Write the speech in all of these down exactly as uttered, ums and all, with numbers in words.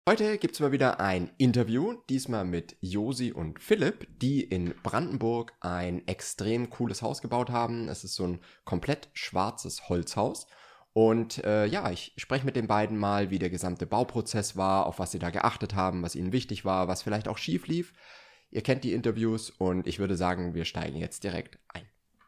Heute gibt es mal wieder ein Interview, diesmal mit Josi und Philipp, die in Brandenburg ein extrem cooles Haus gebaut haben. Es ist so ein komplett schwarzes Holzhaus. Und äh, ja, ich spreche mit den beiden mal, wie der gesamte Bauprozess war, auf was sie da geachtet haben, was ihnen wichtig war, was vielleicht auch schief lief. Ihr kennt die Interviews und ich würde sagen, wir steigen jetzt direkt ein.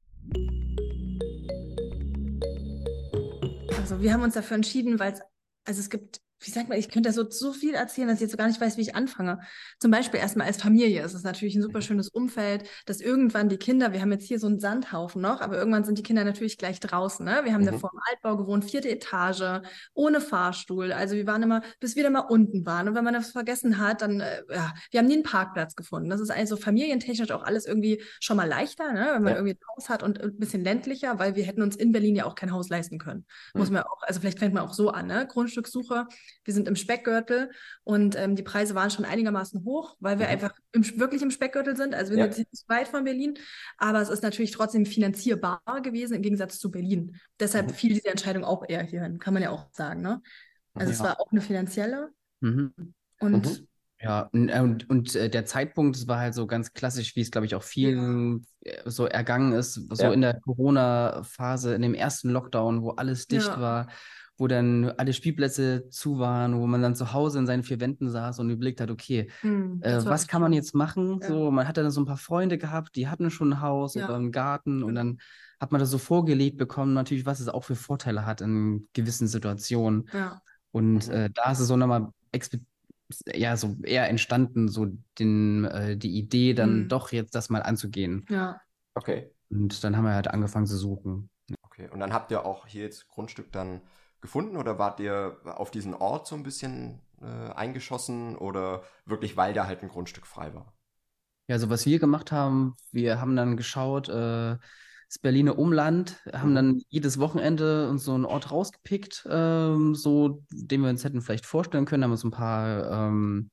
Also wir haben uns dafür entschieden, weil es, also es gibt, wie sagt man, ich könnte da so, so viel erzählen, dass ich jetzt so gar nicht weiß, wie ich anfange. Zum Beispiel erstmal als Familie ist es natürlich ein super Mhm. schönes Umfeld, dass irgendwann die Kinder, wir haben jetzt hier so einen Sandhaufen noch, aber irgendwann sind die Kinder natürlich gleich draußen, ne? Wir haben Mhm. davor im Altbau gewohnt, vierte Etage, ohne Fahrstuhl. Also wir waren immer, bis wir dann mal unten waren. Und wenn man das vergessen hat, dann, äh, ja, wir haben nie einen Parkplatz gefunden. Das ist also familientechnisch auch alles irgendwie schon mal leichter, ne? Wenn man Ja. irgendwie ein Haus hat und ein bisschen ländlicher, weil wir hätten uns in Berlin ja auch kein Haus leisten können. Muss Mhm. man auch, also vielleicht fängt man auch so an, ne? Grundstückssuche. Wir sind im Speckgürtel und ähm, die Preise waren schon einigermaßen hoch, weil wir Mhm. einfach im, wirklich im Speckgürtel sind. Also wir sind Ja. jetzt nicht so weit von Berlin, aber es ist natürlich trotzdem finanzierbar gewesen im Gegensatz zu Berlin. Deshalb Mhm. fiel diese Entscheidung auch eher hierhin, kann man ja auch sagen, ne? Also Mhm. es Ja. war auch eine finanzielle Mhm. und Mhm. Ja, und, äh, und, und äh, der Zeitpunkt, das war halt so ganz klassisch, wie es, glaube ich, auch ja, vielen äh, so ergangen ist, so in Ja. der Corona-Phase, in dem ersten Lockdown, wo alles dicht ja, war, wo dann alle Spielplätze zu waren, wo man dann zu Hause in seinen vier Wänden saß und überlegt hat, okay, hm, äh, das war was echt kann man schön. jetzt machen? Ja, So, man hatte dann so ein paar Freunde gehabt, die hatten schon ein Haus oder ja, einen Garten und genau. dann hat man das so vorgelegt bekommen, natürlich, was es auch für Vorteile hat in gewissen Situationen. Ja, Und Mhm. äh, da ist es so nochmal explizit ja, so eher entstanden, so den, äh, die Idee, dann hm, doch jetzt das mal anzugehen. ja. Okay. Und dann haben wir halt angefangen zu suchen. Okay, und dann habt ihr auch hier jetzt Grundstück dann gefunden oder wart ihr auf diesen Ort so ein bisschen äh, eingeschossen oder wirklich, weil da halt ein Grundstück frei war? Ja, also was wir gemacht haben, wir haben dann geschaut, äh, das Berliner Umland, haben Mhm. dann jedes Wochenende uns so einen Ort rausgepickt, ähm, so, den wir uns hätten vielleicht vorstellen können, haben uns ein paar, ähm,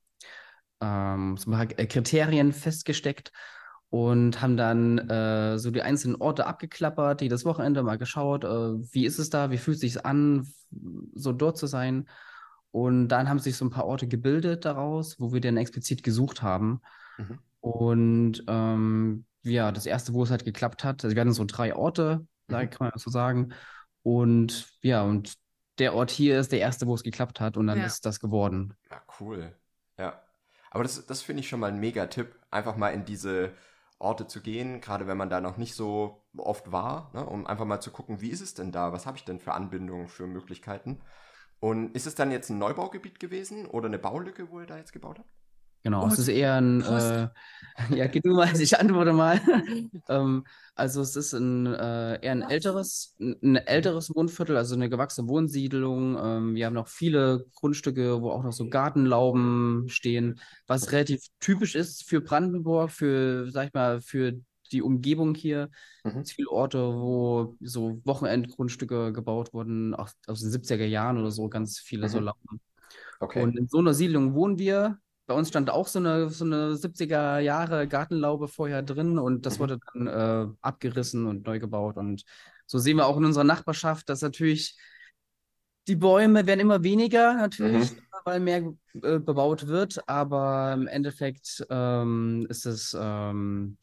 ähm, so ein paar äh, Kriterien festgesteckt und haben dann äh, so die einzelnen Orte abgeklappert, jedes Wochenende mal geschaut, äh, wie ist es da, wie fühlt es sich an, so dort zu sein. Und dann haben sich so ein paar Orte gebildet daraus, wo wir dann explizit gesucht haben. Mhm. Und ähm, ja, das erste, wo es halt geklappt hat, also wir hatten so drei Orte, Mhm. sag- kann man so sagen. Und ja, und der Ort hier ist der erste, wo es geklappt hat, und dann Ja. ist das geworden. Ja, cool. Ja. Aber das, das finde ich schon mal ein Mega-Tipp, einfach mal in diese Orte zu gehen, gerade wenn man da noch nicht so oft war, ne, um einfach mal zu gucken, wie ist es denn da? Was habe ich denn für Anbindungen, für Möglichkeiten? Und ist es dann jetzt ein Neubaugebiet gewesen oder eine Baulücke, wo ihr da jetzt gebaut habt? Genau, Oh, es ist eher ein, Prost. äh, ja, gib du mal, ich antworte mal. Ähm, also es ist ein, äh, eher ein älteres, ein, ein Mhm. älteres Wohnviertel, also eine gewachsene Wohnsiedlung. Ähm, wir haben noch viele Grundstücke, wo auch noch so Gartenlauben stehen, was relativ typisch ist für Brandenburg, für, sag ich mal, für die Umgebung hier. Mhm. Es gibt viele Orte, wo so Wochenendgrundstücke gebaut wurden, auch aus den siebziger Jahren oder so, ganz viele so Mhm. Lauben. Okay. Und in so einer Siedlung wohnen wir. Bei uns stand auch so eine, so eine siebziger Jahre Gartenlaube vorher drin, und das Mhm. wurde dann äh, abgerissen und neu gebaut. Und so sehen wir auch in unserer Nachbarschaft, dass natürlich die Bäume werden immer weniger, natürlich, Mhm. weil mehr äh, bebaut wird. Aber im Endeffekt ähm, ist es ähm,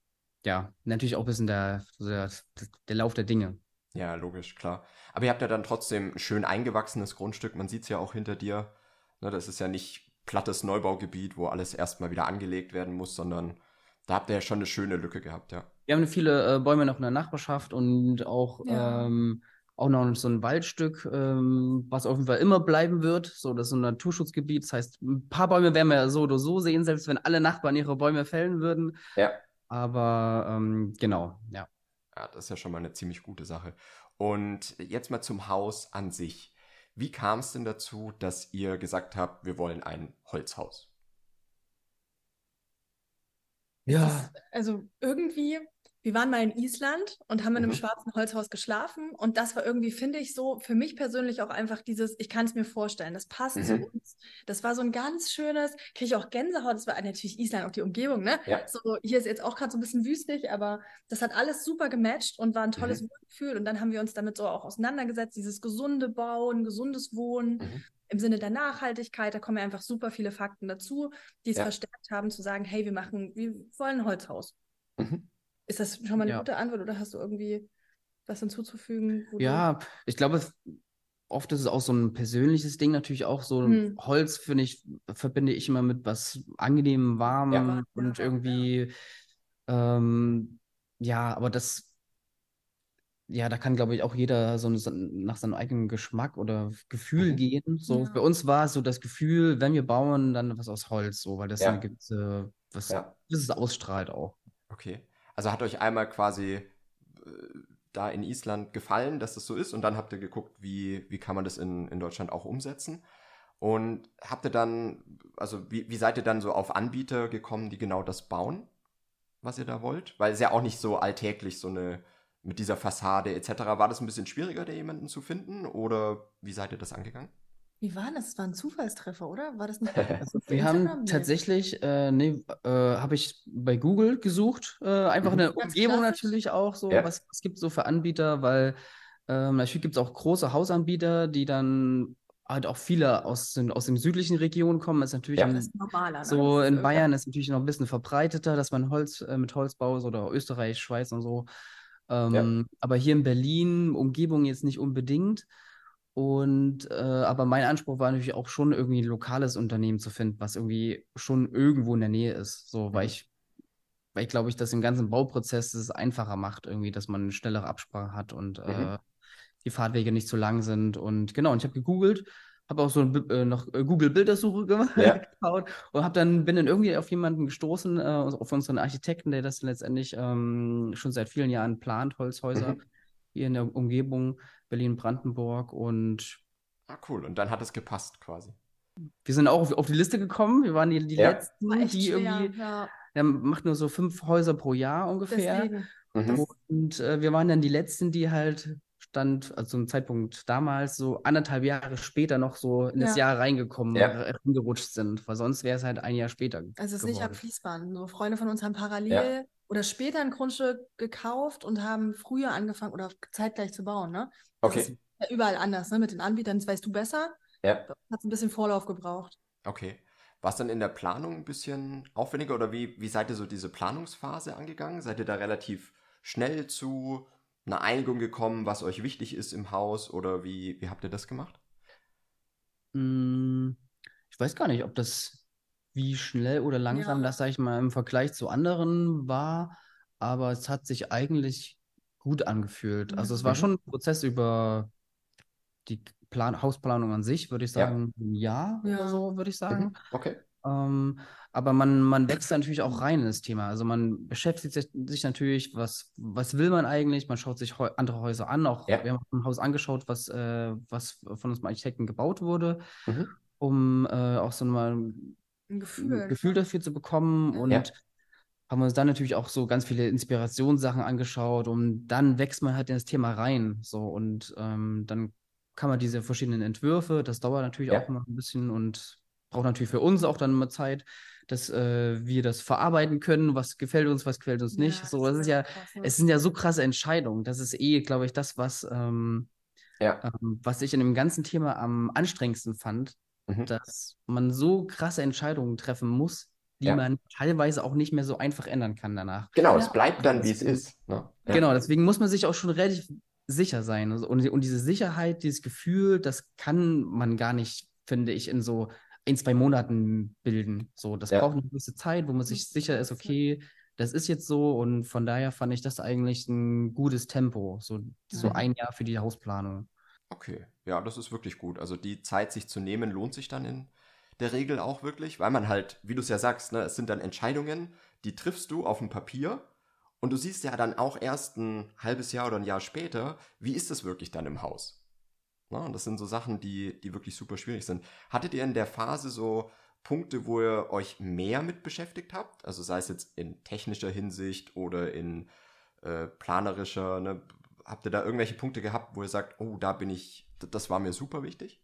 ja natürlich auch ein bisschen der, so der, der Lauf der Dinge. Ja, logisch, klar. Aber ihr habt ja dann trotzdem ein schön eingewachsenes Grundstück. Man sieht es ja auch hinter dir. Ne, das ist ja nicht plattes Neubaugebiet, wo alles erstmal wieder angelegt werden muss, sondern da habt ihr ja schon eine schöne Lücke gehabt, ja. Wir haben viele äh, Bäume noch in der Nachbarschaft und auch, Ja. ähm, auch noch so ein Waldstück, ähm, was auf jeden Fall immer bleiben wird. So, das ist ein Naturschutzgebiet. Das heißt, ein paar Bäume werden wir ja so oder so sehen, selbst wenn alle Nachbarn ihre Bäume fällen würden. Ja. Aber ähm, genau, ja. Ja, das ist ja schon mal eine ziemlich gute Sache. Und jetzt mal zum Haus an sich. Wie kam es denn dazu, dass ihr gesagt habt, wir wollen ein Holzhaus? Es Ja, ist, also irgendwie. Wir waren mal in Island und haben in einem Mhm. schwarzen Holzhaus geschlafen und das war irgendwie, finde ich, so für mich persönlich auch einfach dieses, ich kann es mir vorstellen, das passt zu Mhm. uns. Das war so ein ganz schönes, kriege ich auch Gänsehaut, das war natürlich Island, auch die Umgebung, ne? Ja. So, hier ist jetzt auch gerade so ein bisschen wüstig, aber das hat alles super gematcht und war ein tolles Mhm. Wohlgefühl und dann haben wir uns damit so auch auseinandergesetzt, dieses gesunde Bauen, gesundes Wohnen Mhm. im Sinne der Nachhaltigkeit, da kommen ja einfach super viele Fakten dazu, die es Ja. verstärkt haben, zu sagen, hey, wir machen, wir wollen ein Holzhaus. Mhm. Ist das schon mal eine Ja. gute Antwort oder hast du irgendwie was hinzuzufügen, wo Ja, ich glaube, es- oft ist es auch so ein persönliches Ding natürlich auch so. du. Hm. Holz, finde ich, verbinde ich immer mit was angenehm, warm Ja. und Ja, irgendwie, ähm, ja, aber das, ja, da kann, glaube ich, auch jeder so, so nach seinem eigenen Geschmack oder Gefühl Mhm. gehen. So, bei Ja. uns war es so das Gefühl, wenn wir bauen, dann was aus Holz, so, weil das eine Ja. gewisse, was Ja. Gewisses ausstrahlt auch. Okay. Also hat euch einmal quasi äh, da in Island gefallen, dass das so ist und dann habt ihr geguckt, wie, wie kann man das in, in Deutschland auch umsetzen? Und habt ihr dann, also wie, wie seid ihr dann so auf Anbieter gekommen, die genau das bauen, was ihr da wollt? Weil es ja auch nicht so alltäglich so eine, mit dieser Fassade et cetera. War das ein bisschen schwieriger, da jemanden zu finden? Oder wie seid ihr das angegangen? Wie war das? Das war ein Zufallstreffer, oder? War das nicht bei Also bei wir haben Instagram? Nee. tatsächlich, äh, nee, äh, habe ich bei Google gesucht, äh, einfach Mhm. eine Ganz Umgebung klassisch. natürlich auch so, Ja. was es gibt so für Anbieter, weil ähm, natürlich gibt es auch große Hausanbieter, die dann halt auch viele aus, den, aus den südlichen Regionen kommen. Das ist natürlich Ja. Das in, ist normaler, ne? Das so ist in irgendwie. Bayern ist natürlich noch ein bisschen verbreiteter, dass man Holz äh, mit Holzbau ist oder Österreich, Schweiz und so. Ja. Ähm, aber hier in Berlin, Umgebung jetzt nicht unbedingt. Und äh, aber mein Anspruch war natürlich auch schon irgendwie ein lokales Unternehmen zu finden, was irgendwie schon irgendwo in der Nähe ist. So, weil Mhm. ich, weil ich glaube ich, das im ganzen Bauprozess es einfacher macht, irgendwie, dass man eine schnellere Absprache hat und Mhm. äh, die Fahrtwege nicht zu lang sind. Und genau, und ich habe gegoogelt, habe auch so ein, äh, noch äh, Google-Bildersuche gemacht Ja. geschaut und habe dann bin dann irgendwie auf jemanden gestoßen, äh, auf unseren Architekten, der das letztendlich ähm, schon seit vielen Jahren plant, Holzhäuser Mhm. hier in der Umgebung Berlin-Brandenburg und Ah, cool. Und dann hat es gepasst quasi. wir sind auch auf, auf die Liste gekommen. Wir waren die, die Ja. War letzten, echt die schwer, irgendwie, ja. der macht nur so fünf Häuser pro Jahr ungefähr. Deswegen. Mhm. Das, Und äh, wir waren dann die letzten, die halt stand, also zum Zeitpunkt damals, so anderthalb Jahre später noch so in das ja. Jahr reingekommen, Ja. äh, reingerutscht sind. Weil sonst wäre es halt ein Jahr später Also es ist nicht geworden. abschließbar. So Freunde von uns haben Ja. parallel oder später ein Grundstück gekauft und haben früher angefangen oder zeitgleich zu bauen, ne? Das ist Okay. ja überall anders, ne? Mit den Anbietern, das weißt du besser. Ja. Hat ein bisschen Vorlauf gebraucht. Okay. War es dann in der Planung ein bisschen aufwendiger oder wie, wie seid ihr so diese Planungsphase angegangen? Seid ihr da relativ schnell zu einer Einigung gekommen, was euch wichtig ist im Haus oder wie, wie habt ihr das gemacht? Mm, Ich weiß gar nicht, ob das wie schnell oder langsam Ja. das, sag ich mal, im Vergleich zu anderen war, aber es hat sich eigentlich gut angefühlt. Also es war Mhm. schon ein Prozess über die Plan Hausplanung an sich, würde ich Ja. sagen, ein Jahr oder Ja. so, würde ich sagen. Mhm. Okay. Ähm, aber man, man wächst da natürlich auch rein in das Thema. Also man beschäftigt sich, sich natürlich, was, was will man eigentlich? Man schaut sich heu andere Häuser an. Auch Ja. wir haben ein Haus angeschaut, was, äh, was von unserem Architekten gebaut wurde, Mhm. um äh, auch so mal Ein ein Gefühl. Gefühl dafür zu bekommen Ja. Ja. und haben uns dann natürlich auch so ganz viele Inspirationssachen angeschaut und dann wächst man halt in das Thema rein. So und ähm, dann kann man diese verschiedenen Entwürfe, das dauert natürlich auch Ja. immer ein bisschen und braucht natürlich für uns auch dann immer Zeit, dass äh, wir das verarbeiten können, was gefällt uns, was gefällt uns nicht. Ja, So, das das ist ist ja ja, krass, es ne? sind ja so krasse Entscheidungen. Das ist eh, glaube ich, das, was, ähm, Ja. ähm, was ich in dem ganzen Thema am anstrengendsten fand, Mhm. dass man so krasse Entscheidungen treffen muss, die Ja. man teilweise auch nicht mehr so einfach ändern kann danach. Genau, es Ja. bleibt dann, wie es Deswegen, ist. Ne? Ja. genau, deswegen muss man sich auch schon relativ sicher sein. Also, Und, und diese Sicherheit, dieses Gefühl, das kann man gar nicht, finde ich, in so ein, zwei Monaten bilden. So, das braucht Ja. eine gewisse Zeit, wo man sich sicher ist, Ja. okay, das ist jetzt so und von daher fand ich das eigentlich ein gutes Tempo, so, so Mhm. ein Jahr für die Hausplanung. Okay, ja, das ist wirklich gut. Also die Zeit, sich zu nehmen, lohnt sich dann in der Regel auch wirklich, weil man halt, wie du es ja sagst, ne, es sind dann Entscheidungen, die triffst du auf dem Papier und du siehst ja dann auch erst ein halbes Jahr oder ein Jahr später, wie ist es wirklich dann im Haus? Ne, und das sind so Sachen, die, die wirklich super schwierig sind. Hattet ihr in der Phase so Punkte, wo ihr euch mehr mit beschäftigt habt? Also sei es jetzt in technischer Hinsicht oder in äh, planerischer, ne? Habt ihr da irgendwelche Punkte gehabt, wo ihr sagt, oh, da bin ich, das war mir super wichtig?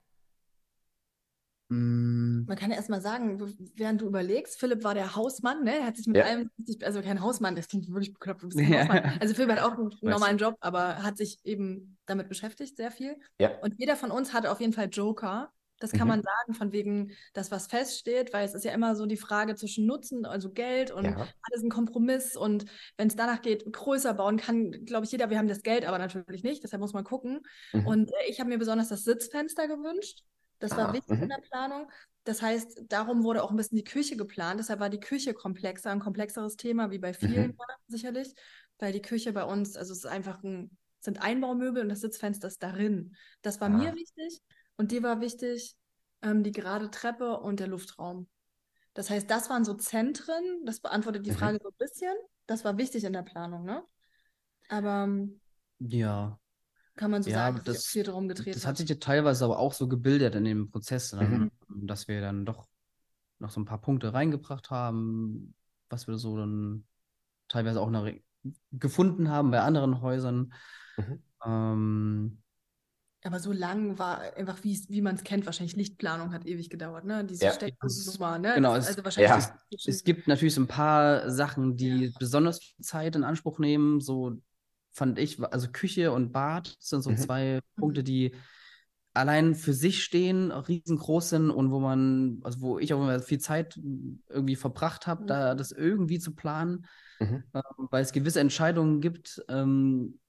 Mm, Man kann ja erst mal sagen, w- während du überlegst, Philipp war der Hausmann, ne? Er hat sich mit Ja. allem, richtig- also kein Hausmann, das klingt wirklich bekloppt, du bist kein Hausmann. Ja. Also Philipp hat auch einen Weiß. normalen Job, aber hat sich eben damit beschäftigt, sehr viel. Ja. Und jeder von uns hatte auf jeden Fall Joker. Das kann Mhm. man sagen, von wegen, das, was feststeht, weil es ist ja immer so die Frage zwischen Nutzen, also Geld und Ja. alles ein Kompromiss. Und wenn es danach geht, größer bauen kann, glaube ich, jeder, wir haben das Geld, aber natürlich nicht, deshalb muss man gucken. Mhm. Und äh, ich habe mir besonders das Sitzfenster gewünscht. Das war Ah, wichtig in mhm. der Planung. Das heißt, darum wurde auch ein bisschen die Küche geplant. Deshalb war die Küche komplexer, ein komplexeres Thema, wie bei vielen Mhm. sicherlich. Weil die Küche bei uns, also es ist einfach ein, sind Einbaumöbel und das Sitzfenster ist darin. Das war mir Ah. wichtig und dir war wichtig, ähm, die gerade Treppe und der Luftraum. Das heißt, das waren so Zentren. Das beantwortet die Mhm. Frage so ein bisschen. Das war wichtig in der Planung, ne? Aber ähm, Ja, kann man so ja, sagen, dass sich das, viel darum gedreht das hat. hat sich ja teilweise aber auch so gebildet in dem Prozess, dann, Mhm. dass wir dann doch noch so ein paar Punkte reingebracht haben, was wir so dann teilweise auch noch gefunden haben bei anderen Häusern. Mhm. Ähm, Aber so lang war einfach, wie wie man es kennt, wahrscheinlich Lichtplanung hat ewig gedauert, ne? Diese Ja. Steckdosennummer, ne? Genau, Das, es, also wahrscheinlich Ja. es, es gibt natürlich so ein paar Sachen, die Ja. besonders viel Zeit in Anspruch nehmen. So fand ich, also Küche und Bad sind so Mhm. zwei Punkte, die allein für sich stehen, riesengroß sind und wo man, also wo ich auch immer viel Zeit irgendwie verbracht habe, Mhm. da das irgendwie zu planen, Mhm. ähm, weil es gewisse Entscheidungen gibt, ähm,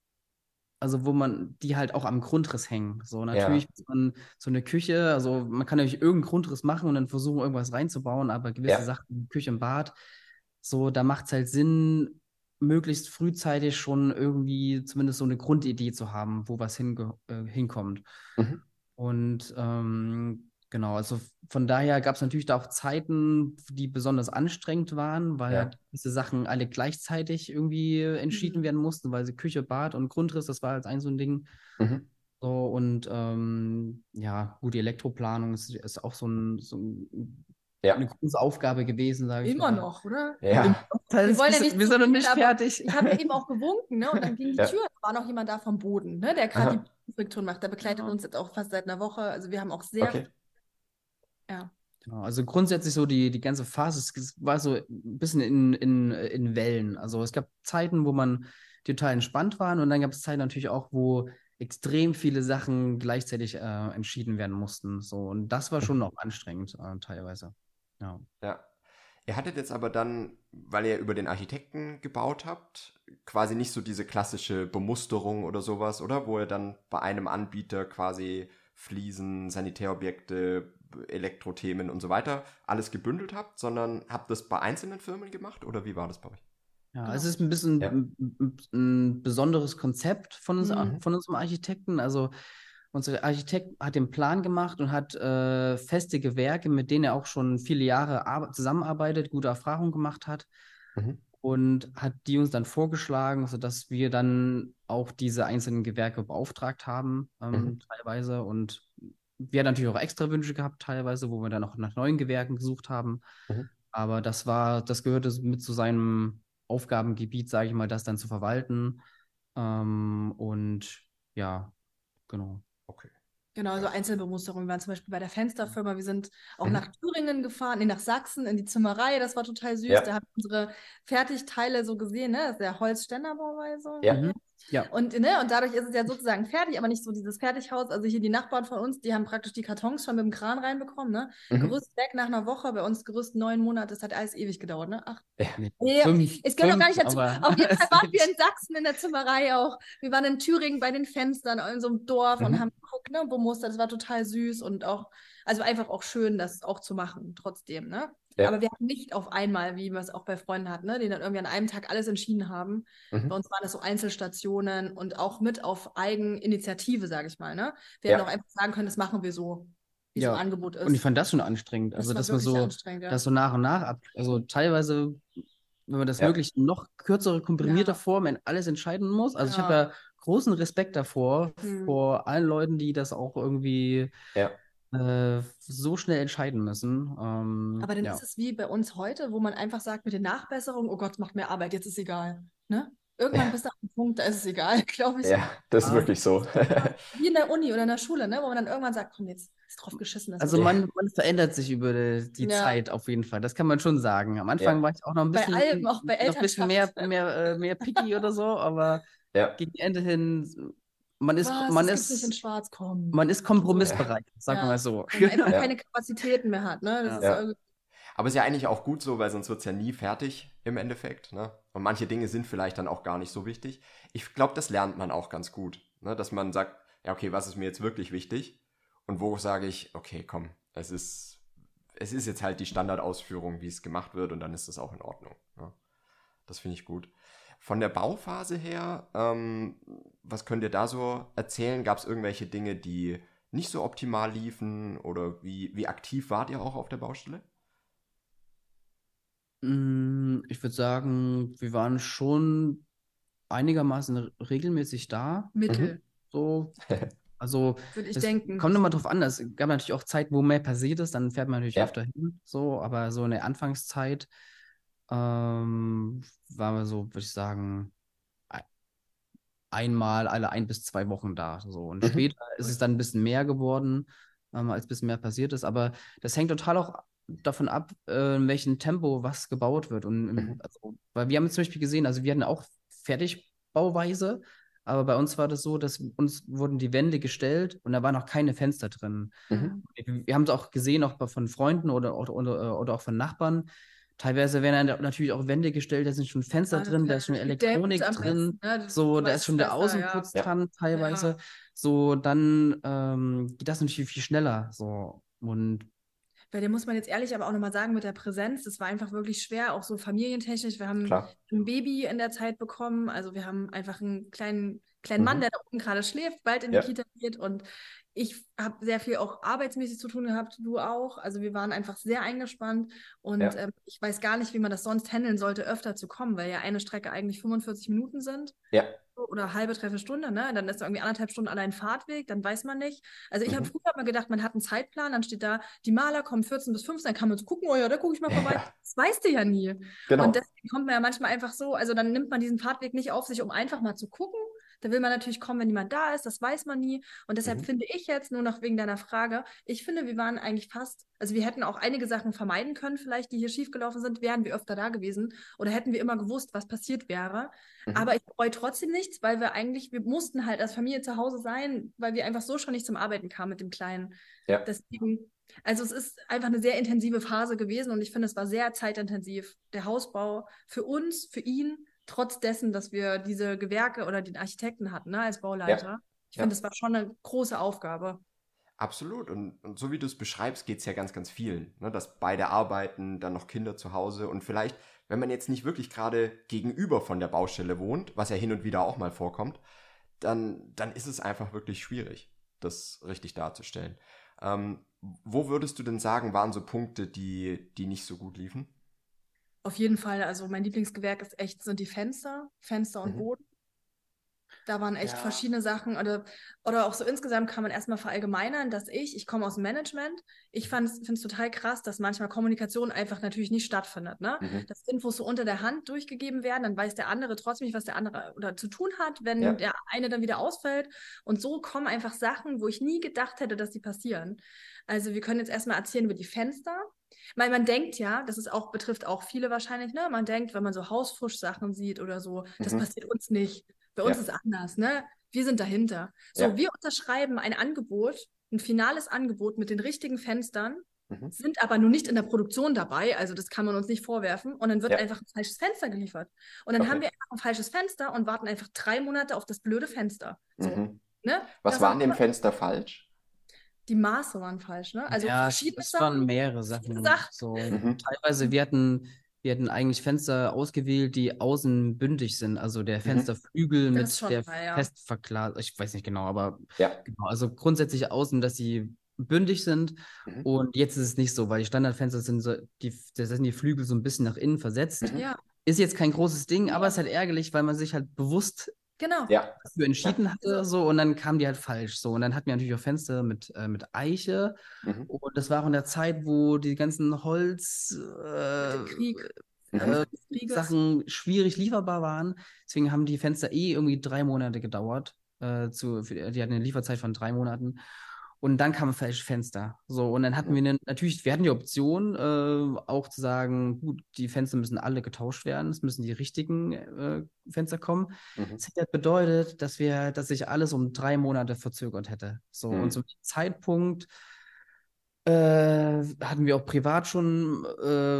also wo man, die halt auch am Grundriss hängen. So, natürlich Ja. muss man so eine Küche, also man kann natürlich irgendeinen Grundriss machen und dann versuchen, irgendwas reinzubauen, aber gewisse Ja. Sachen, Küche und Bad, so, da macht es halt Sinn, möglichst frühzeitig schon irgendwie zumindest so eine Grundidee zu haben, wo was hinge äh, hinkommt. Mhm. Und ähm, genau, also von daher gab es natürlich da auch Zeiten, die besonders anstrengend waren, weil Ja. halt diese Sachen alle gleichzeitig irgendwie entschieden Mhm. werden mussten, weil sie Küche, Bad und Grundriss, das war als ein so ein Ding. Mhm. So, und ähm, ja, gut, die Elektroplanung ist, ist auch so, ein, so ein, Ja. eine große Aufgabe gewesen, sage ich Immer mal. noch, oder? Ja. Das Wir wollen ja ist- nicht wir zu sind noch viel, nicht aber fertig. ich habe ja eben auch gewunken, ne? Und dann ging die Ja. Tür, da war noch jemand da vom Boden, ne? Der gerade Aha. die Friktion macht. Der begleitet Ja. uns jetzt auch fast seit einer Woche. Also wir haben auch sehr, Okay. ja. Genau, also grundsätzlich so die, die ganze Phase, es es war so ein bisschen in, in, in Wellen. Also es gab Zeiten, wo man total entspannt war und dann gab es Zeiten natürlich auch, wo extrem viele Sachen gleichzeitig äh, entschieden werden mussten. So, und das war schon Mhm. auch anstrengend äh, teilweise. Ja. Ja. Ihr hattet jetzt aber dann, weil ihr über den Architekten gebaut habt, quasi nicht so diese klassische Bemusterung oder sowas, oder? Wo ihr dann bei einem Anbieter quasi Fliesen, Sanitärobjekte, Elektrothemen und so weiter alles gebündelt habt, sondern habt das bei einzelnen Firmen gemacht oder wie war das bei euch? Ja, Genau. es ist ein bisschen Ja. ein, ein, ein besonderes Konzept von, uns, Mhm. von unserem Architekten. Also unser Architekt hat den Plan gemacht und hat äh, feste Gewerke, mit denen er auch schon viele Jahre ar- zusammenarbeitet, gute Erfahrungen gemacht hat Mhm. und hat die uns dann vorgeschlagen, sodass wir dann auch diese einzelnen Gewerke beauftragt haben, ähm, Mhm. teilweise. Und wir hatten natürlich auch extra Wünsche gehabt, teilweise, wo wir dann auch nach neuen Gewerken gesucht haben. Mhm. Aber das war, das gehörte mit zu seinem Aufgabengebiet, sage ich mal, das dann zu verwalten. Ähm, und ja, genau. Okay. Genau, so Ja. Einzelbemusterungen. Wir waren zum Beispiel bei der Fensterfirma. Wir sind auch Mhm. nach Thüringen gefahren, nee, nach Sachsen in die Zimmerei. Das war total süß. Ja. Da haben wir unsere Fertigteile so gesehen, ne? Das ist der Holzständerbauweise. Ja. Mhm. Ja. Und, ne, und dadurch ist es ja sozusagen fertig, aber nicht so dieses Fertighaus. Also hier die Nachbarn von uns, die haben praktisch die Kartons schon mit dem Kran reinbekommen, ne? Mhm. Gerüst weg nach einer Woche, bei uns Gerüst neun Monate. Das hat alles ewig gedauert, ne? Ach, Ja. Nee, ja, fünf, es gehört auch gar fünf, nicht dazu. aber Auf jeden Fall waren wir in Sachsen in der Zimmerei auch. Wir waren in Thüringen bei den Fenstern in so einem Dorf und Mhm. haben geguckt, ne, bemustert. Das war total süß und auch, also einfach auch schön, das auch zu machen, trotzdem, ne? Ja. Aber wir hatten nicht auf einmal, wie wir es auch bei Freunden hatten, ne, die dann irgendwie an einem Tag alles entschieden haben. Mhm. Bei uns waren das so Einzelstationen und auch mit auf Eigeninitiative, sage ich mal, ne? Wir hätten Ja. auch einfach sagen können, das machen wir so, wie so ein ja. Angebot ist. Und ich fand das schon anstrengend. Das Also, war dass man wirklich so, anstrengend, ja. dass so nach und nach ab, also teilweise, wenn man das Ja. wirklich in noch kürzere, komprimierter Ja. Form in alles entscheiden muss. Also ich habe Ja. da großen Respekt davor, Hm. vor allen Leuten, die das auch irgendwie Ja. äh, so schnell entscheiden müssen. Ähm, Aber dann ja. ist es wie bei uns heute, wo man einfach sagt mit den Nachbesserungen, oh Gott, macht mehr Arbeit, jetzt ist egal. Ne? Irgendwann bist du an einem Punkt, da ist es egal, glaube ich. Ja, das ist Ah. wirklich so. Wie in der Uni oder in der Schule, ne? Wo man dann irgendwann sagt, komm, jetzt ist drauf geschissen. Das Also wird- man, man verändert sich über die, die Ja. Zeit auf jeden Fall. Das kann man schon sagen. Am Anfang Ja. war ich auch noch ein Bei bisschen, allem, auch bei noch ein bisschen mehr, Elternschaft. mehr, äh, mehr picky oder so, aber Ja. gegen Ende hin, man ist, Was, man das gibt's nicht in ist, Schwarz, komm. man ist kompromissbereit, sagen wir Ja. mal so. Wenn man einfach Ja. keine Kapazitäten mehr hat, ne? Das Ja. ist Ja. irgendwie- Aber ist ja eigentlich auch gut so, weil sonst wird es ja nie fertig im Endeffekt. Ne? Und manche Dinge sind vielleicht dann auch gar nicht so wichtig. Ich glaube, das lernt man auch ganz gut. Ne? Dass man sagt, ja, okay, was ist mir jetzt wirklich wichtig? Und wo sage ich, okay, komm, es ist, es ist jetzt halt die Standardausführung, wie es gemacht wird, und dann ist das auch in Ordnung. Ne? Das finde ich gut. Von der Bauphase her, ähm, was könnt ihr da so erzählen? Gab es irgendwelche Dinge, die nicht so optimal liefen? Oder wie, wie aktiv wart ihr auch auf der Baustelle? Mm, Ich würde sagen, wir waren schon einigermaßen re- regelmäßig da. Mittel, So, also würde ich es denken. kommt immer drauf an. Es gab natürlich auch Zeiten, wo mehr passiert ist, dann fährt man natürlich Ja. öfter hin. So, aber so in der Anfangszeit ähm, waren wir so, würde ich sagen, ein- einmal alle ein bis zwei Wochen da. So. Und Mhm. später ist es dann ein bisschen mehr geworden, ähm, als ein bisschen mehr passiert ist. Aber das hängt total auch davon ab, äh, in welchem Tempo was gebaut wird. Und im, Mhm. also, weil wir haben jetzt zum Beispiel gesehen, also wir hatten auch Fertigbauweise, aber bei uns war das so, dass uns wurden die Wände gestellt und da waren noch keine Fenster drin. Mhm. Wir, wir haben es auch gesehen, auch bei- von Freunden oder, oder, oder, oder auch von Nachbarn. Teilweise werden dann natürlich auch Wände gestellt, da sind schon Fenster Alles drin, da ist schon gedämmt Elektronik am drin, besten, ne? Du- so, du da weißt ist schon der besser, ja. Außenputz Ja. dran teilweise. Ja. So, dann ähm, geht das natürlich viel schneller. So. Und Bei dem muss man jetzt ehrlich aber auch nochmal sagen, mit der Präsenz, das war einfach wirklich schwer, auch so familientechnisch. Wir haben Klar. ein Baby in der Zeit bekommen, also wir haben einfach einen kleinen, kleinen Mann, Mhm. der da unten gerade schläft, bald in Ja. die Kita geht, und ich habe sehr viel auch arbeitsmäßig zu tun gehabt, du auch. Also wir waren einfach sehr eingespannt, und Ja. ähm, ich weiß gar nicht, wie man das sonst handeln sollte, öfter zu kommen, weil ja eine Strecke eigentlich fünfundvierzig Minuten sind. Ja. Oder halbe, dreiviertel Stunde, ne? Dann ist da irgendwie anderthalb Stunden allein Fahrtweg, dann weiß man nicht. Also ich habe Mhm. früher mal gedacht, man hat einen Zeitplan, dann steht da, die Maler kommen vierzehn bis fünfzehn, dann kann man so gucken, oh ja, da gucke ich mal vorbei. Ja. Das weißt du ja nie. Genau. Und deswegen kommt man ja manchmal einfach so, also dann nimmt man diesen Fahrtweg nicht auf sich, um einfach mal zu gucken. Da will man natürlich kommen, wenn jemand da ist, das weiß man nie. Und deshalb Mhm. finde ich jetzt, nur noch wegen deiner Frage, ich finde, wir waren eigentlich fast, also wir hätten auch einige Sachen vermeiden können, vielleicht, die hier schiefgelaufen sind, wären wir öfter da gewesen. Oder hätten wir immer gewusst, was passiert wäre. Mhm. Aber ich bereue trotzdem nichts, weil wir eigentlich, wir mussten halt als Familie zu Hause sein, weil wir einfach so schon nicht zum Arbeiten kamen mit dem Kleinen. Ja. Deswegen, also es ist einfach eine sehr intensive Phase gewesen, und ich finde, es war sehr zeitintensiv. Der Hausbau für uns, für ihn, trotz dessen, dass wir diese Gewerke oder den Architekten hatten, ne, als Bauleiter. Ich Ja. finde, es war schon eine große Aufgabe. Absolut. Und, und so wie du es beschreibst, geht es ja ganz, ganz vielen. Ne? Dass beide arbeiten, dann noch Kinder zu Hause, und vielleicht, wenn man jetzt nicht wirklich gerade gegenüber von der Baustelle wohnt, was ja hin und wieder auch mal vorkommt, dann, dann ist es einfach wirklich schwierig, das richtig darzustellen. Ähm, wo würdest du denn sagen, waren so Punkte, die, die nicht so gut liefen? Auf jeden Fall, also mein Lieblingsgewerk ist echt, sind die Fenster, Fenster und Mhm. Boden. Da waren echt Ja. verschiedene Sachen, oder, oder auch so insgesamt kann man erstmal verallgemeinern, dass ich, ich komme aus dem Management, ich finde es total krass, dass manchmal Kommunikation einfach natürlich nicht stattfindet, ne? Mhm. Dass Infos so unter der Hand durchgegeben werden, dann weiß der andere trotzdem nicht, was der andere oder zu tun hat, wenn Ja. der eine dann wieder ausfällt, und so kommen einfach Sachen, wo ich nie gedacht hätte, dass die passieren. Also wir können jetzt erstmal erzählen über die Fenster. Weil man denkt ja, das ist auch, betrifft auch viele wahrscheinlich, ne? Man denkt, wenn man so Hausfrisch-Sachen sieht oder so, das Mhm. passiert uns nicht. Bei uns Ja. ist anders, ne? Wir sind dahinter. So, Ja. wir unterschreiben ein Angebot, ein finales Angebot mit den richtigen Fenstern, Mhm. sind aber nun nicht in der Produktion dabei, also das kann man uns nicht vorwerfen, und dann wird Ja. einfach ein falsches Fenster geliefert. Und dann Okay. haben wir einfach ein falsches Fenster und warten einfach drei Monate auf das blöde Fenster. So, Mhm. ne? Was Das war war an dem immer- Fenster falsch? Die Maße waren falsch, ne? Also ja, es, verschiedene es waren Sachen. mehrere Sachen. Sachen. So, Mhm. teilweise, wir hatten, wir hatten eigentlich Fenster ausgewählt, die außen bündig sind. Also der Fensterflügel Das mit ist schon der geil, ja. fest verglast, ich weiß nicht genau, aber Ja. genau, also grundsätzlich außen, dass sie bündig sind. Mhm. Und jetzt ist es nicht so, weil die Standardfenster sind so, die, da sind die Flügel so ein bisschen nach innen versetzt. Mhm. Ja, Ist jetzt kein großes Ding, aber Ja. es ist halt ärgerlich, weil man sich halt bewusst genau. Ja. dafür entschieden hatte, Also- so, und dann kamen die halt falsch, so, und dann hatten wir natürlich auch Fenster mit, äh, mit Eiche, Mhm. und das war auch in der Zeit, wo die ganzen Holz, Mit dem äh, Krieg. äh, Krieges. Sachen schwierig lieferbar waren. Deswegen haben die Fenster eh irgendwie drei Monate gedauert. Äh, zu, für, die hatten eine Lieferzeit von drei Monaten. Und dann kam falsche Fenster. So, und dann hatten wir eine, natürlich, wir hatten die Option, äh, auch zu sagen, gut, die Fenster müssen alle getauscht werden, es müssen die richtigen äh, Fenster kommen. Mhm. Das hätte bedeutet, dass wir, dass sich alles um drei Monate verzögert hätte. So, Mhm. und zum Zeitpunkt äh, hatten wir auch privat schon äh,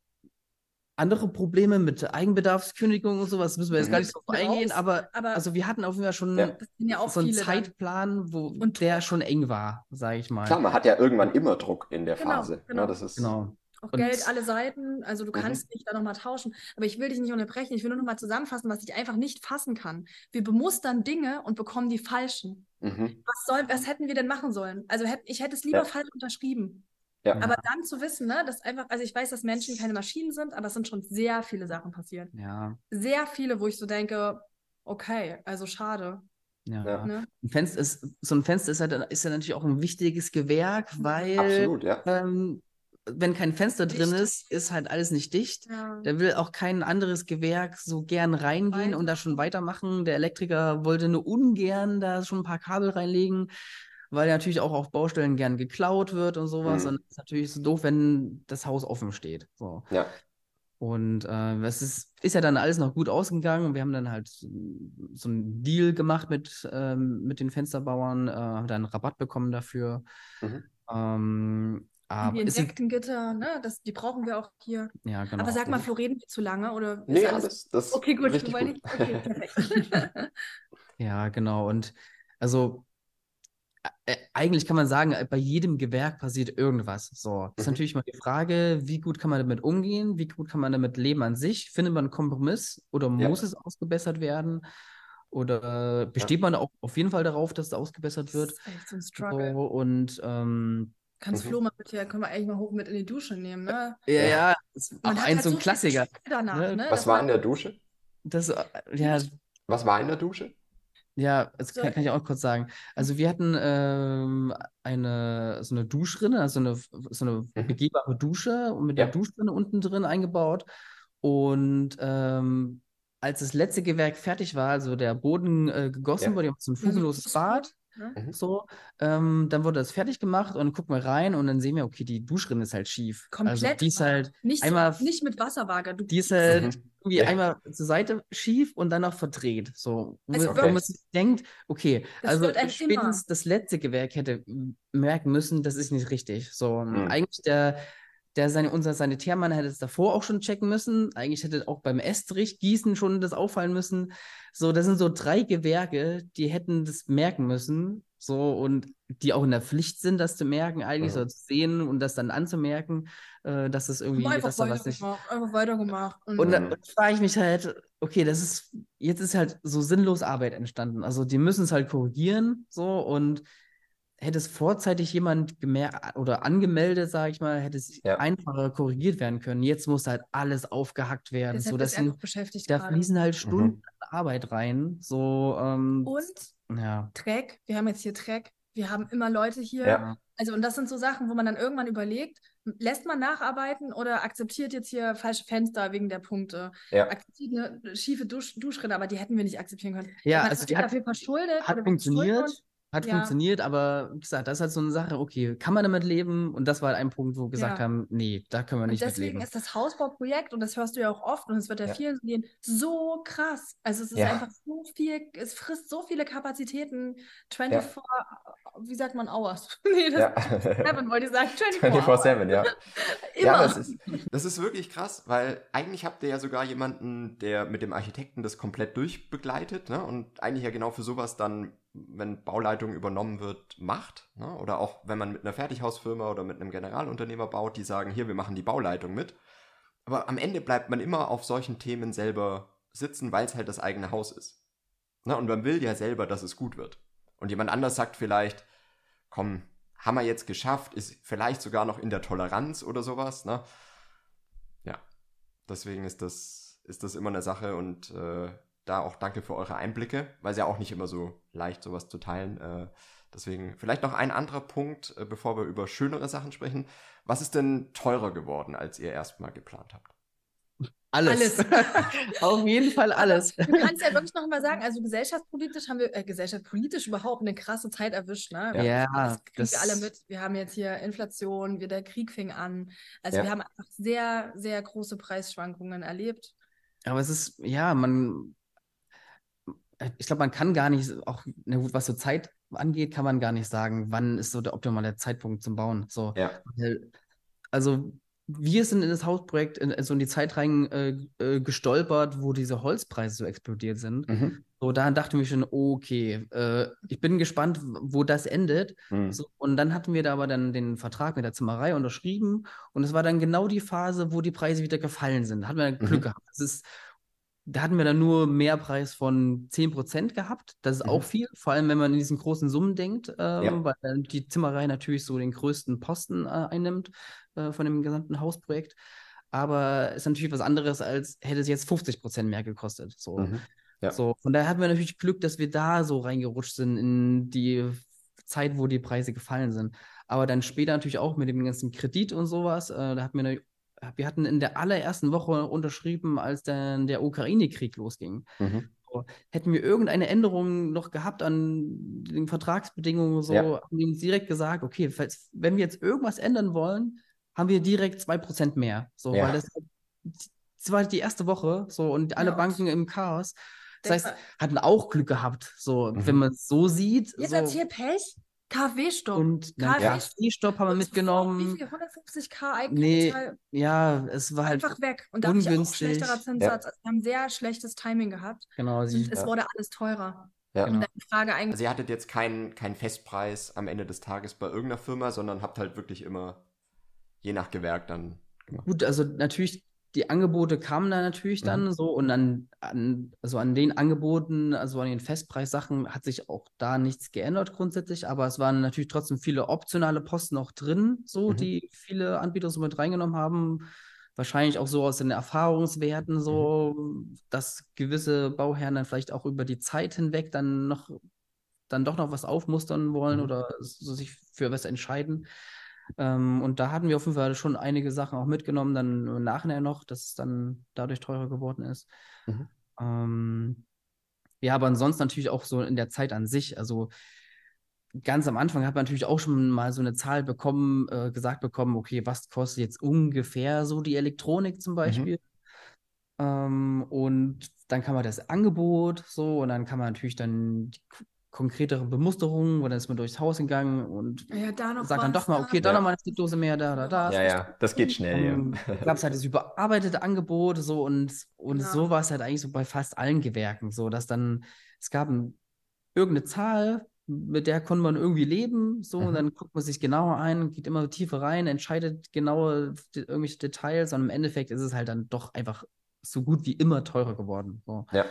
andere Probleme mit Eigenbedarfskündigung und sowas, müssen wir jetzt Mhm. gar nicht drauf Raus, eingehen, aber, aber also wir hatten auf jeden Fall schon Ja. das sind ja auch so einen viele dann. Zeitplan, wo Und der Druck. schon eng war, sage ich mal. Klar, man hat ja irgendwann immer Druck in der Genau, Phase. genau. Ja, das ist, Genau. Auch Und- Geld, alle Seiten. Also du Mhm. kannst dich da nochmal tauschen. Aber ich will dich nicht unterbrechen. Ich will nur nochmal zusammenfassen, was ich einfach nicht fassen kann. Wir bemustern Dinge und bekommen die falschen. Mhm. Was soll, was hätten wir denn machen sollen? Also hätt, ich hätte es lieber Ja. falsch unterschrieben. Ja. Aber dann zu wissen, ne, dass einfach, also ich weiß, dass Menschen keine Maschinen sind, aber es sind schon sehr viele Sachen passiert. Ja, Sehr viele, wo ich so denke, okay, also schade. ja. Ja. Ne? Ein Fenster ist, so ein Fenster ist ja, dann- ist ja natürlich auch ein wichtiges Gewerk, weil Absolut, ja. ähm, wenn kein Fenster drin Dicht. ist, ist halt alles nicht dicht. Ja. Da will auch kein anderes Gewerk so gern reingehen und da schon weitermachen. Der Elektriker wollte nur ungern da schon ein paar Kabel reinlegen, weil ja natürlich auch auf Baustellen gern geklaut wird und sowas. Mhm. Und es ist natürlich so doof, wenn das Haus offen steht. So. Ja. Und äh, es ist, ist ja dann alles noch gut ausgegangen und wir haben dann halt so, so einen Deal gemacht mit, ähm, mit den Fensterbauern, äh, haben dann einen Rabatt bekommen dafür. Mhm. Ähm, Und aber die es ist, Insektengitter, ne, das, die brauchen wir auch hier. ja, genau. Aber sag mal, Mhm. Flo, reden wir zu lange oder ist Nee, alles... alles, das Okay, gut. richtig weil gut. ich- Okay, perfekt. Ja, genau. Und also äh, eigentlich kann man sagen, bei jedem Gewerk passiert irgendwas. So, das ist Mhm. natürlich mal die Frage, wie gut kann man damit umgehen, wie gut kann man damit leben an sich? Findet man einen Kompromiss oder Ja. muss es ausgebessert werden? Oder besteht man auch auf jeden Fall darauf, dass es ausgebessert wird? Das ist echt so ein So, Struggle. und ähm, Kannst Mhm. Flo mal bitte, können wir eigentlich mal hoch mit in die Dusche nehmen, ne? ja, Ja. ja, ist auch Man hat ein halt so ein so viel Klassiker. Gefühl danach, Ne? ne? Was dass war man- in der Dusche? Das, äh, ja, Was war in der Dusche? ja, das So. kann, kann ich auch kurz sagen. Also wir hatten ähm, eine so eine Duschrinne, also eine, so eine Mhm. begehbare Dusche und mit Ja. der Duschrinne unten drin eingebaut. Und ähm, als das letzte Gewerk fertig war, also der Boden äh, gegossen Ja. wurde, wir haben so ein Ja, so fugenloses Fußboden, Bad. ne? Mhm. So, ähm, dann wurde das fertig gemacht und dann gucken wir rein und dann sehen wir, okay, die Duschrinne ist halt schief. Also Komplett. die ist halt Nicht, einmal, so, nicht mit Wasserwaage. Du die ist siehst- halt Mhm. irgendwie Ja. einmal zur Seite schief und dann noch verdreht. So, wo, Also wo Okay. man sich denkt, okay, Das also stört einen spätestens das letzte Gewerk hätte m- merken müssen, das ist nicht richtig. So, Mhm. eigentlich der, der seine, unser Sanitärmann hätte es davor auch schon checken müssen. Eigentlich hätte auch beim Estrich Gießen schon das auffallen müssen. So, das sind so drei Gewerke, die hätten das merken müssen. So, und die auch in der Pflicht sind, das zu merken, eigentlich Mhm. so zu sehen und das dann anzumerken, äh, dass das Haben irgendwie, einfach dass da was nicht. weitergemacht, einfach weitergemacht. Und, Und Mhm. dann frage ich mich halt, okay, das ist, jetzt ist halt so sinnlos Arbeit entstanden. Also die müssen es halt korrigieren, so, und hätte es vorzeitig jemand gemerkt oder angemeldet, sage ich mal, hätte es Ja. einfacher korrigiert werden können. Jetzt muss halt alles aufgehackt werden. deshalb So, das ist er noch sind, beschäftigt da gerade. fließen halt Mhm. Stunden Arbeit rein. So, ähm, Und ja. Dreck, wir haben jetzt hier Dreck, wir haben immer Leute hier. Ja. Also, und das sind so Sachen, wo man dann irgendwann überlegt, lässt man nacharbeiten oder akzeptiert jetzt hier falsche Fenster wegen der Punkte? Ja. Akzeptiert eine schiefe Dusch Duschrinne, aber die hätten wir nicht akzeptieren können. Ja, man also ist die hat, dafür verschuldet. hat oder wir sind schuld funktioniert. und- Hat Ja. funktioniert, aber wie gesagt, das ist halt so eine Sache, okay, kann man damit leben? Und das war halt ein Punkt, wo wir gesagt Ja. haben, nee, da können wir Und nicht deswegen mitleben. ist das Hausbauprojekt, und das hörst du ja auch oft, und es wird ja, Ja. vielen so gehen, so krass. Also es ist Ja. einfach so viel, es frisst so viele Kapazitäten, vierundzwanzig, wie sagt man, Hours? Nee, das Ja. Seven wollte ich sagen, vierundzwanzig vierundzwanzig sieben, ja. Immer. Ja, das ist, das ist wirklich krass, weil eigentlich habt ihr ja sogar jemanden, der mit dem Architekten das komplett durchbegleitet, ne? Und eigentlich ja genau für sowas dann, wenn Bauleitung übernommen wird, macht. Ne? Oder auch, wenn man mit einer Fertighausfirma oder mit einem Generalunternehmer baut, die sagen, hier, wir machen die Bauleitung mit. Aber am Ende bleibt man immer auf solchen Themen selber sitzen, weil es halt das eigene Haus ist. Ne? Und man will ja selber, dass es gut wird. Und jemand anders sagt vielleicht, komm, haben wir jetzt geschafft, ist vielleicht sogar noch in der Toleranz oder sowas, ne? Ja, deswegen ist das, ist das immer eine Sache und äh, da auch danke für eure Einblicke, weil es ja auch nicht immer so leicht sowas zu teilen. Äh, deswegen vielleicht noch ein anderer Punkt, äh, bevor wir über schönere Sachen sprechen. Was ist denn teurer geworden, als ihr erstmal geplant habt? Alles. Alles. Auf jeden Fall alles. Du kannst ja wirklich noch mal sagen, also gesellschaftspolitisch haben wir, äh, gesellschaftspolitisch überhaupt eine krasse Zeit erwischt, ne? Ja, Das kriegen das- wir alle mit. Wir haben jetzt hier Inflation, wir, der Krieg fing an. Also Ja. wir haben einfach sehr, sehr große Preisschwankungen erlebt. Aber es ist, ja, man, ich glaube, man kann gar nicht, auch, na gut, was so Zeit angeht, kann man gar nicht sagen, wann ist so der optimale Zeitpunkt zum Bauen. So, Ja. weil, also wir sind in das Hausprojekt in, so in die Zeit rein äh, äh, gestolpert, wo diese Holzpreise so explodiert sind. Mhm. So, da dachten wir schon, okay, äh, ich bin gespannt, wo das endet. Mhm. So, und dann hatten wir da aber dann den Vertrag mit der Zimmerei unterschrieben und es war dann genau die Phase, wo die Preise wieder gefallen sind. Da hatten wir dann Glück Mhm. gehabt. Das ist, da hatten wir dann nur Mehrpreis von zehn Prozent gehabt. Das ist Mhm. auch viel, vor allem wenn man in diesen großen Summen denkt, ähm, Ja. weil dann die Zimmerei natürlich so den größten Posten äh, einnimmt äh, von dem gesamten Hausprojekt. Aber ist natürlich was anderes, als hätte es jetzt fünfzig Prozent mehr gekostet. So. Mhm. Ja. So, von daher hatten wir natürlich Glück, dass wir da so reingerutscht sind in die Zeit, wo die Preise gefallen sind. Aber dann später natürlich auch mit dem ganzen Kredit und sowas. Äh, da hatten wir, eine, wir hatten in der allerersten Woche unterschrieben, als dann der Ukraine-Krieg losging. Mhm. So, hätten wir irgendeine Änderung noch gehabt an den Vertragsbedingungen, so, Ja. haben die uns direkt gesagt, okay, falls, wenn wir jetzt irgendwas ändern wollen, haben wir direkt zwei Prozent mehr. So, Ja. weil das, das war die erste Woche so und alle Ja. Banken im Chaos. Das Denk heißt, mal. hatten auch Glück gehabt, so, Mhm. wenn man es so sieht. Jetzt so. hat hier Pech. KfW-Stopp. Und dann KfW-Stopp. K fW Stopp haben wir Und sofort, Wie mitgenommen. viel? hundertfünfzig K Nee, Eigenkapital ja, es war halt einfach weg. Und dadurch auch ungünstig. schlechterer Zinssatz. Also wir haben sehr schlechtes Timing gehabt. Genau, Und sie, es Ja. wurde alles teurer. Ja. Genau. Und deine Frage eigentlich. Also ihr hattet jetzt keinen keinen Festpreis am Ende des Tages bei irgendeiner Firma, sondern habt halt wirklich immer je nach Gewerk dann gemacht. Gut, also natürlich, die Angebote kamen da natürlich dann Mhm. so und an, an, also an den Angeboten, also an den Festpreissachen hat sich auch da nichts geändert grundsätzlich, aber es waren natürlich trotzdem viele optionale Posten auch drin, so, Mhm. die viele Anbieter so mit reingenommen haben. Wahrscheinlich auch so aus den Erfahrungswerten, so, dass gewisse Bauherren dann vielleicht auch über die Zeit hinweg dann noch, dann doch noch was aufmustern wollen Mhm. oder so sich für was entscheiden. Ähm, und da hatten wir auf jeden Fall schon einige Sachen auch mitgenommen, dann im Nachhinein noch, dass es dann dadurch teurer geworden ist. Mhm. Ähm, ja, aber ansonsten natürlich auch so in der Zeit an sich. Also ganz am Anfang hat man natürlich auch schon mal so eine Zahl bekommen, äh, gesagt bekommen, okay, was kostet jetzt ungefähr so die Elektronik zum Beispiel? Ähm, und dann kann man das Angebot so und dann kann man natürlich dann die k- konkretere Bemusterungen, oder ist man durchs Haus gegangen und Ja, da noch sagt dann was, doch mal, da okay, da Ja. nochmal eine Steckdose mehr, da, da, da. Ja, ja, das geht schnell. Dann Ja. gab es halt das überarbeitete Angebot so und, und Ja. so war es halt eigentlich so bei fast allen Gewerken so, dass dann, es gab ein, irgendeine Zahl, mit der konnte man irgendwie leben, so, und Mhm. dann guckt man sich genauer ein, geht immer tiefer rein, entscheidet genaue d- irgendwelche Details und im Endeffekt ist es halt dann doch einfach so gut wie immer teurer geworden. So. Ja.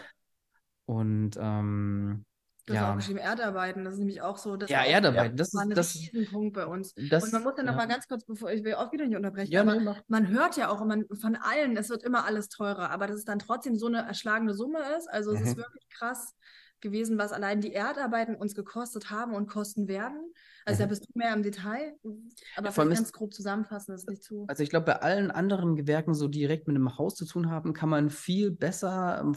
Und ähm, Du hast ja, auch geschrieben, Erdarbeiten, das ist nämlich auch so, das ja, war auch Erdarbeiten, das war ist ein das, Riesenpunkt bei uns. das, Und man muss ja noch ja. mal ganz kurz, bevor ich will auch wieder nicht unterbrechen, Ja, aber nee, mach. man hört ja auch immer von allen, es wird immer alles teurer, aber dass es dann trotzdem so eine erschlagene Summe ist. Also es ist Mhm. wirklich krass gewesen, was allein die Erdarbeiten uns gekostet haben und kosten werden. Also da Mhm. bist du mehr im Detail, aber Ja, vor allem vielleicht ist- ganz grob zusammenfassen, das ist nicht zu. Also ich glaube, bei allen anderen Gewerken, so direkt mit dem Haus zu tun haben, kann man viel besser im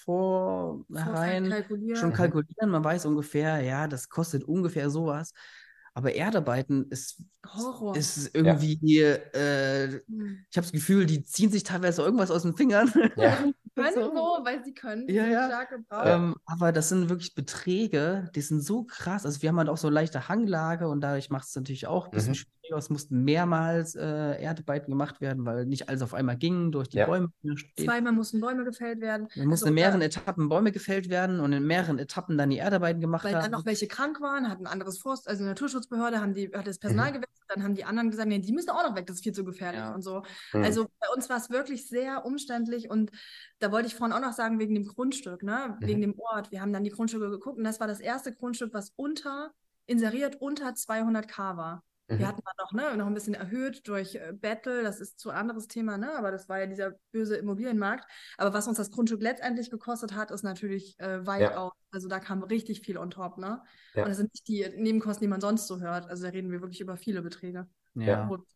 Vorhinein kalkulieren. schon Mhm. kalkulieren. Man weiß ungefähr, ja, das kostet ungefähr sowas. Aber Erdarbeiten ist, Horror. ist irgendwie, äh, Hm. ich habe das Gefühl, die ziehen sich teilweise irgendwas aus den Fingern. Ja. Können So. so, weil sie können, Ja, sind ja. stark gebraucht. Ähm, aber das sind wirklich Beträge, die sind so krass. Also wir haben halt auch so leichte Hanglage und dadurch macht es natürlich auch ein bisschen Mhm. schwieriger. Es mussten mehrmals äh, Erdarbeiten gemacht werden, weil nicht alles auf einmal ging durch die Ja. Bäume. Stehen. Zweimal mussten Bäume gefällt werden. Dann mussten Also, in mehreren da- Etappen Bäume gefällt werden und in mehreren Etappen dann die Erdarbeiten gemacht Weil dann werden. noch welche krank waren, hat ein anderes Forst, also eine Naturschutzbehörde, haben die, hat das Personal Mhm. gewechselt, dann haben die anderen gesagt, nee, die müssen auch noch weg, das ist viel zu gefährlich Ja. und so. Mhm. Also bei uns war es wirklich sehr umständlich und da wollte ich vorhin auch noch sagen, wegen dem Grundstück, ne? Mhm. Wegen dem Ort. Wir haben dann die Grundstücke geguckt und das war das erste Grundstück, was unter, inseriert unter zweihundert K war. Wir Mhm. hatten dann noch, ne, noch ein bisschen erhöht durch äh, Battle, das ist zu ein anderes Thema, ne? Aber das war ja dieser böse Immobilienmarkt. Aber was uns das Grundstück letztendlich gekostet hat, ist natürlich äh, weit Ja. aus. Also da kam richtig viel on top, ne? Ja. Und das sind nicht die Nebenkosten, die man sonst so hört. Also da reden wir wirklich über viele Beträge. Ja. Hohe Beträge.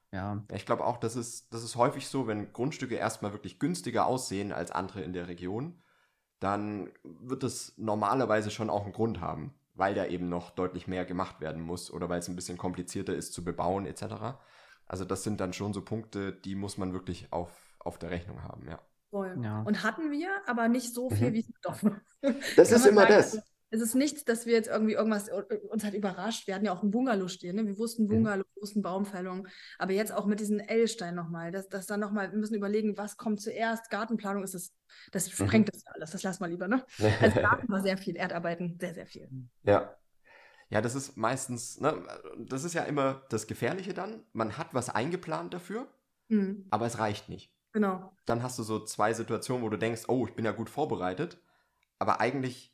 Ja. Ja, ich glaube auch, das ist, das ist häufig so, wenn Grundstücke erstmal wirklich günstiger aussehen als andere in der Region, dann wird es normalerweise schon auch einen Grund haben, weil da eben noch deutlich mehr gemacht werden muss oder weil es ein bisschen komplizierter ist zu bebauen et cetera. Also das sind dann schon so Punkte, die muss man wirklich auf, auf der Rechnung haben, ja. Voll. Ja. Und hatten wir, aber nicht so viel, Mhm. wie es doch war. Das Kann ist man immer sagen. das. Also, es ist nichts, dass wir jetzt irgendwie irgendwas äh, uns hat überrascht. Wir hatten ja auch ein Bungalow stehen. Ne? Wir wussten Mhm. Bungalow, wir wussten Baumfällung. Aber jetzt auch mit diesen L-Steinen nochmal, dass, dass dann nochmal, wir müssen überlegen, was kommt zuerst. Gartenplanung ist es, das sprengt Mhm. das alles. Das lassen wir lieber, ne? Also Garten war sehr viel, Erdarbeiten, sehr, sehr viel. Ja. Ja, das ist meistens, ne, das ist ja immer das Gefährliche dann. Man hat was eingeplant dafür, Mhm. aber es reicht nicht. Genau. Dann hast du so zwei Situationen, wo du denkst, oh, ich bin ja gut vorbereitet, aber eigentlich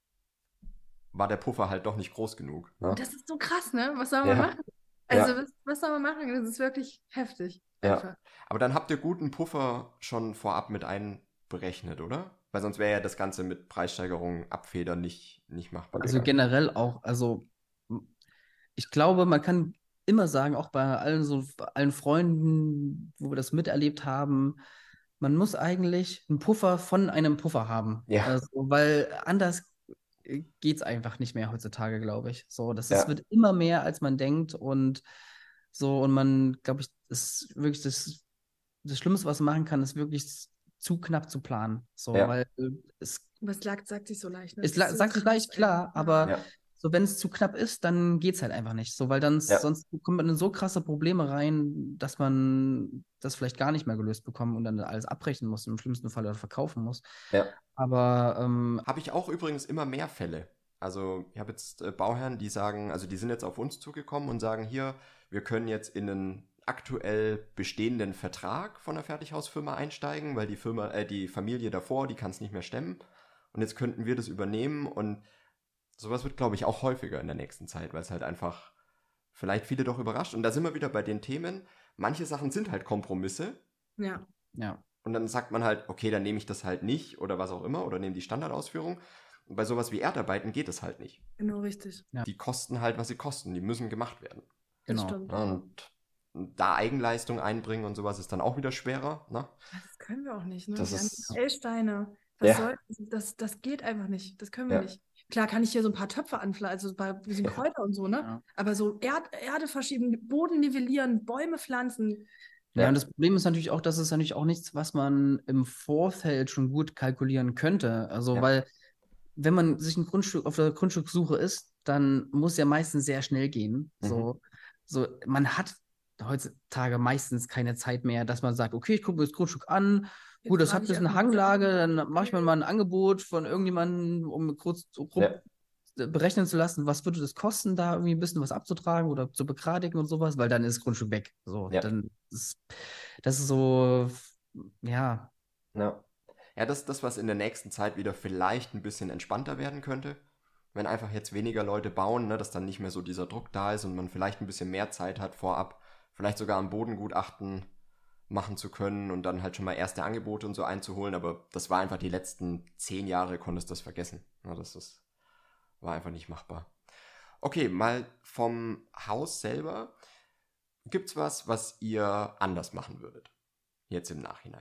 war der Puffer halt doch nicht groß genug. Ne? Und das ist so krass, ne? Was soll man Ja, machen? Also, ja, was, was soll man machen? Das ist wirklich heftig. ja. Einfach. Aber dann habt ihr guten Puffer schon vorab mit einberechnet, oder? Weil sonst wäre ja das Ganze mit Preissteigerungen, Abfedern nicht, nicht machbar Also gegangen. generell auch, also ich glaube, man kann immer sagen, auch bei allen so allen Freunden, wo wir das miterlebt haben, man muss eigentlich einen Puffer von einem Puffer haben. Ja, Also, weil anders geht es einfach nicht mehr heutzutage, glaube ich. So, das ist, ja, wird immer mehr, als man denkt und so, und man, glaube ich, ist wirklich das, das Schlimmste, was man machen kann, ist wirklich zu knapp zu planen. So, ja, weil es Aber es sagt, sagt sich so leicht, ne? es Es la- ist so sagt sich krass, leicht, ey. klar, Ja. aber ja, so, wenn es zu knapp ist, dann geht es halt einfach nicht. So, weil dann ja, sonst kommt man in so krasse Probleme rein, dass man das vielleicht gar nicht mehr gelöst bekommt und dann alles abbrechen muss, im schlimmsten Fall oder verkaufen muss. ja. Aber ähm, Habe ich auch übrigens immer mehr Fälle. Also ich habe jetzt äh, Bauherren, die sagen, also die sind jetzt auf uns zugekommen und sagen, hier, wir können jetzt in einen aktuell bestehenden Vertrag von der Fertighausfirma einsteigen, weil die Firma, äh, die Familie davor, die kann es nicht mehr stemmen. Und jetzt könnten wir das übernehmen und sowas wird, glaube ich, auch häufiger in der nächsten Zeit, weil es halt einfach vielleicht viele doch überrascht. Und da sind wir wieder bei den Themen. Manche Sachen sind halt Kompromisse. Ja. ja, Und dann sagt man halt, okay, dann nehme ich das halt nicht oder was auch immer oder nehme die Standardausführung. Und bei sowas wie Erdarbeiten geht es halt nicht. Genau, richtig. Ja. Die kosten halt, was sie kosten. Die müssen gemacht werden. Das genau. stimmt. Ja, und da Eigenleistung einbringen und sowas ist dann auch wieder schwerer. Ne? Das können wir auch nicht, ne? Das Wir haben ist- L-Steine. Was Ja. soll das? Das geht einfach nicht. Das können wir Ja. nicht. Klar kann ich hier so ein paar Töpfe anpflanzen, also bei diesen Ja. Kräuter und so, ne? Ja. Aber so Erd Erde verschieben, Boden nivellieren, Bäume pflanzen. Ja, Ja. und das Problem ist natürlich auch, dass es natürlich auch nichts, was man im Vorfeld schon gut kalkulieren könnte. Also, Ja. weil, wenn man sich ein Grundstück auf der Grundstückssuche ist, dann muss ja meistens sehr schnell gehen. Mhm. So, so, man hat heutzutage meistens keine Zeit mehr, dass man sagt, okay, ich gucke mir das Grundstück an, Jetzt gut, das frage hat ich ein bisschen erstmal, was der Hanglage, Kunde dann sagt. mache ich mir mal ein Angebot von irgendjemandem, um kurz so grob Ja. berechnen zu lassen, was würde das kosten, da irgendwie ein bisschen was abzutragen oder zu begradigen und sowas, weil dann ist das Grundstück weg. So, Ja. dann ist das ist so, ja, Ja, ja das ist das, was in der nächsten Zeit wieder vielleicht ein bisschen entspannter werden könnte. Wenn einfach jetzt weniger Leute bauen, ne, dass dann nicht mehr so dieser Druck da ist und man vielleicht ein bisschen mehr Zeit hat vorab, vielleicht sogar ein Bodengutachten machen zu können und dann halt schon mal erste Angebote und so einzuholen. Aber das war einfach die letzten zehn Jahre, konntest du das vergessen. Ja, das ist, war einfach nicht machbar. Okay, mal vom Haus selber. Gibt's was, was ihr anders machen würdet? Jetzt im Nachhinein.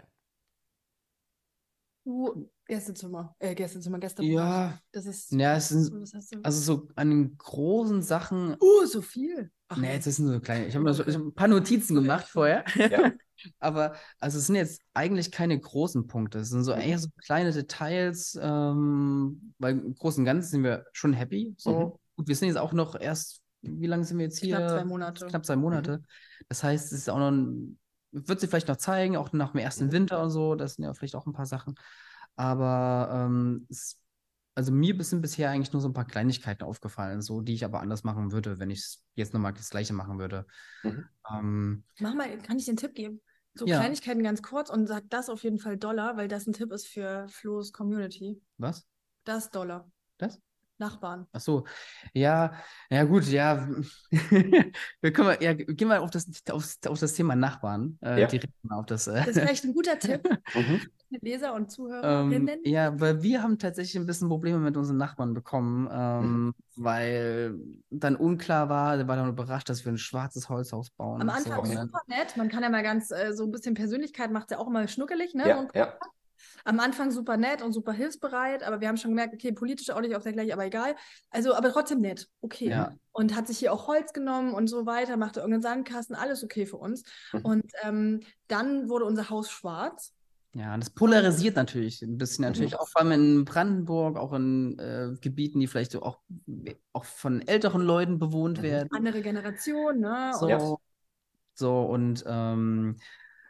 Du, Gästezimmer, äh, Gästezimmer, Gästebereich. ja, Das ist, ja, es sind, was hast du? also so an den großen Sachen, Uh, so viel. Ach, nee, nee. jetzt sind so kleine, ich habe mir so, Okay. ich hab ein paar Notizen gemacht vorher, Ja. aber also es sind jetzt eigentlich keine großen Punkte, es sind so Mhm. eher so kleine Details, ähm, weil im Großen und Ganzen sind wir schon happy, so. Mhm. Gut, wir sind jetzt auch noch erst, wie lange sind wir jetzt hier? Knapp zwei Monate. Knapp zwei Monate. Das heißt, es ist auch noch, ein, wird sich vielleicht noch zeigen, auch nach dem ersten Mhm. Winter und so, das sind ja vielleicht auch ein paar Sachen. Aber ähm, es, also mir sind bisher eigentlich nur so ein paar Kleinigkeiten aufgefallen, so die ich aber anders machen würde, wenn ich jetzt nochmal das Gleiche machen würde. Mhm. Ähm, Mach mal, kann ich dir einen Tipp geben? So Ja. Kleinigkeiten ganz kurz und sag das auf jeden Fall Dollar, weil das ein Tipp ist für Flo's Community. was? Das Dollar. Das? Nachbarn. Ach so, ja, ja gut, ja. Wir können mal, ja, gehen wir auf das, auf, auf das Thema Nachbarn, äh, Ja. direkt mal auf das. Äh, Das ist vielleicht ein guter Tipp Mhm. für Leser und ähm, Zuhörerinnen. ja, weil wir haben tatsächlich ein bisschen Probleme mit unseren Nachbarn bekommen, ähm, Mhm. weil dann unklar war, der war dann überrascht, dass wir ein schwarzes Holzhaus bauen. Am und so. Anfang Okay. super nett. Man kann ja mal ganz äh, so ein bisschen Persönlichkeit macht ja auch immer schnuckelig, ne? So Ja, ein ja. Am Anfang super nett und super hilfsbereit, aber wir haben schon gemerkt, okay, politisch auch nicht auf der gleichen, aber egal. Also, aber trotzdem nett, okay. Ja. Und hat sich hier auch Holz genommen und so weiter, machte irgendeinen Sandkasten, alles okay für uns. Mhm. Und ähm, dann wurde unser Haus schwarz. Ja, und das polarisiert natürlich ein bisschen, natürlich Mhm. auch vor allem in Brandenburg, auch in äh, Gebieten, die vielleicht so auch, auch von älteren Leuten bewohnt Mhm. werden. Andere Generation, ne? So, Ja. so und ähm,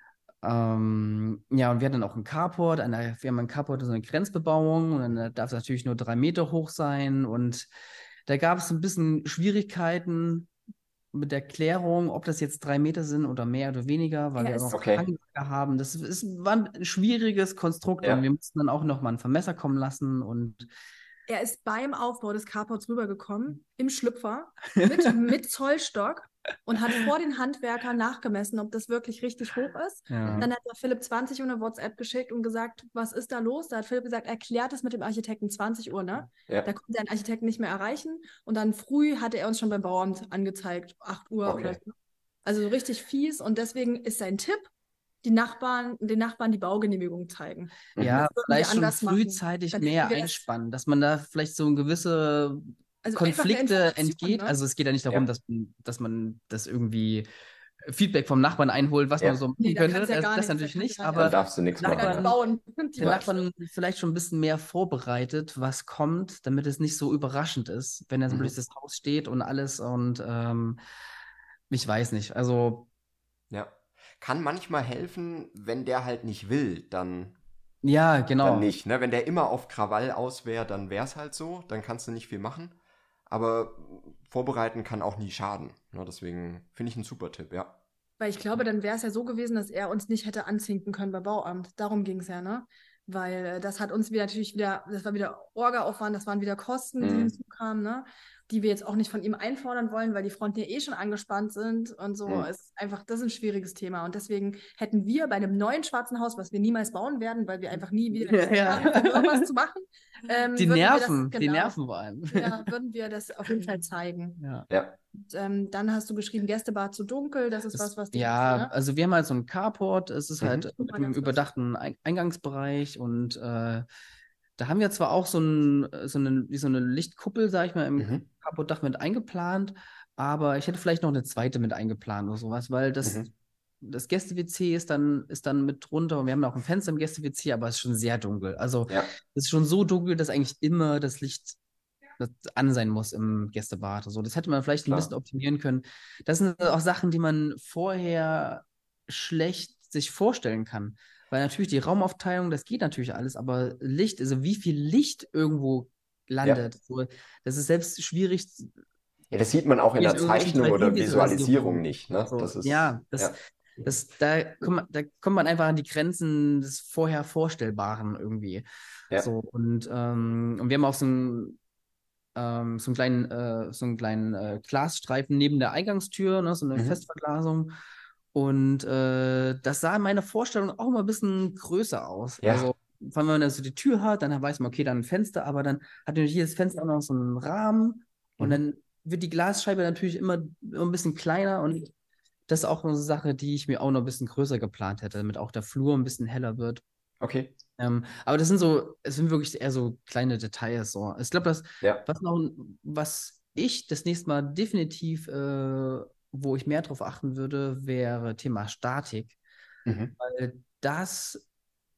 ähm, ja, und wir hatten dann auch einen Carport, eine, wir haben einen Carport, so eine Grenzbebauung und dann darf es natürlich nur drei Meter hoch sein und da gab es ein bisschen Schwierigkeiten mit der Klärung, ob das jetzt drei Meter sind oder mehr oder weniger, weil Er wir ist auch noch Okay. Hanglage haben. Das ist, war ein schwieriges Konstrukt Ja. und wir mussten dann auch noch mal einen Vermesser kommen lassen und Er ist beim Aufbau des Carports rübergekommen, im Schlüpfer, mit, mit Zollstock und hat vor den Handwerkern nachgemessen, ob das wirklich richtig hoch ist. ja. Dann hat er Philipp zwanzig Uhr eine WhatsApp geschickt und gesagt, was ist da los? Da hat Philipp gesagt, erklärt es mit dem Architekten zwanzig Uhr, ne? Ja. Da konnte er den Architekten nicht mehr erreichen. Und dann früh hatte er uns schon beim Bauamt angezeigt, acht Uhr Okay. oder so. Also so richtig fies. Und deswegen ist sein Tipp, die Nachbarn, den Nachbarn die Baugenehmigung zeigen. Mhm. Ja, Das würden wir vielleicht schon anders machen. frühzeitig Dann mehr hätten wir das- einspannen, dass man da vielleicht so gewisse Also einfach eine Konflikte Information, entgeht. ne? Also es geht ja nicht darum, Ja. dass man, dass man das irgendwie Feedback vom Nachbarn einholt, was Ja. man so machen Nee, da könnte. kannst du ja Das, gar das nichts, da natürlich kannst nicht, du ja- Dann aber darfst du nichts Kann machen. gar Ja. nicht bauen. Die der war- Nachbarn vielleicht schon ein bisschen mehr vorbereitet, was kommt, damit es nicht so überraschend ist, wenn da so Mhm. plötzlich das Haus steht und alles und ähm, ich weiß nicht. Also Ja. Kann manchmal helfen, wenn der halt nicht will, dann, ja, dann genau. nicht. Ne? Wenn der immer auf Krawall aus wäre, dann wäre es halt so. Dann kannst du nicht viel machen. Aber vorbereiten kann auch nie schaden. Ne? Deswegen finde ich einen super Tipp, ja. Weil ich glaube, dann wäre es ja so gewesen, dass er uns nicht hätte anzinken können beim Bauamt. Darum ging es ja, ne? Weil äh, das hat uns wieder natürlich wieder, das war wieder Orga-Aufwand, das waren wieder Kosten, die Mhm. hinzukamen, ne? Die wir jetzt auch nicht von ihm einfordern wollen, weil die Fronten ja eh schon angespannt sind und so. Mhm. Es ist einfach, das ist ein schwieriges Thema. Und deswegen hätten wir bei einem neuen schwarzen Haus, was wir niemals bauen werden, weil wir einfach nie wieder Ja. haben, irgendwas zu machen, ähm, Die würden wir das- Nerven, die genau, Nerven vor allem. ja, würden wir das auf jeden Fall zeigen. Ja. Ja. Und, ähm, dann hast du geschrieben, Gästebad zu dunkel, das ist Das, was, was dich ja, ne? also wir haben halt so einen Carport, es ist Mhm. halt mit Super, einem ganz kurz. überdachten Ein- Eingangsbereich und äh, da haben wir zwar auch so, ein, so, eine, wie so eine Lichtkuppel, sag ich mal, im Mhm. Carportdach mit eingeplant, aber ich hätte vielleicht noch eine zweite mit eingeplant oder sowas, weil das, Mhm. das Gäste-W C ist dann, ist dann mit drunter und wir haben auch ein Fenster im Gäste-W C, aber es ist schon sehr dunkel. Also Ja. es ist schon so dunkel, dass eigentlich immer das Licht das an sein muss im Gästebad. Also das hätte man vielleicht ein Klar. bisschen optimieren können. Das sind auch Sachen, die man vorher schlecht sich vorstellen kann. Weil natürlich die Raumaufteilung, das geht natürlich alles, aber Licht, also wie viel Licht irgendwo landet, so, das ist selbst schwierig. Ja, das sieht man auch in der Mit irgendwelchen Zeichnung oder drei D-Visualisierungen. Visualisierung nicht. Ne? So, Das ist, ja, das, ja. das, da, kommt man, da kommt man einfach an die Grenzen des vorher Vorstellbaren irgendwie. Ja. So, und, ähm, und wir haben auch so ein ähm, so einen kleinen, äh, so einen kleinen äh, Glasstreifen neben der Eingangstür, ne, so eine Mhm. Festverglasung. Und äh, das sah in meiner Vorstellung auch mal ein bisschen größer aus. Ja. Also, vor allem, wenn man da so die Tür hat, dann weiß man, okay, dann ein Fenster, aber dann hat natürlich jedes Fenster auch noch so einen Rahmen und Mhm. dann wird die Glasscheibe natürlich immer, immer ein bisschen kleiner und das ist auch eine Sache, die ich mir auch noch ein bisschen größer geplant hätte, damit auch der Flur ein bisschen heller wird. Okay. Ähm, aber das sind so, es sind wirklich eher so kleine Details. So. Ich glaube, dass Ja. was noch, was ich das nächste Mal definitiv, äh, wo ich mehr drauf achten würde, wäre Thema Statik. Mhm. Weil das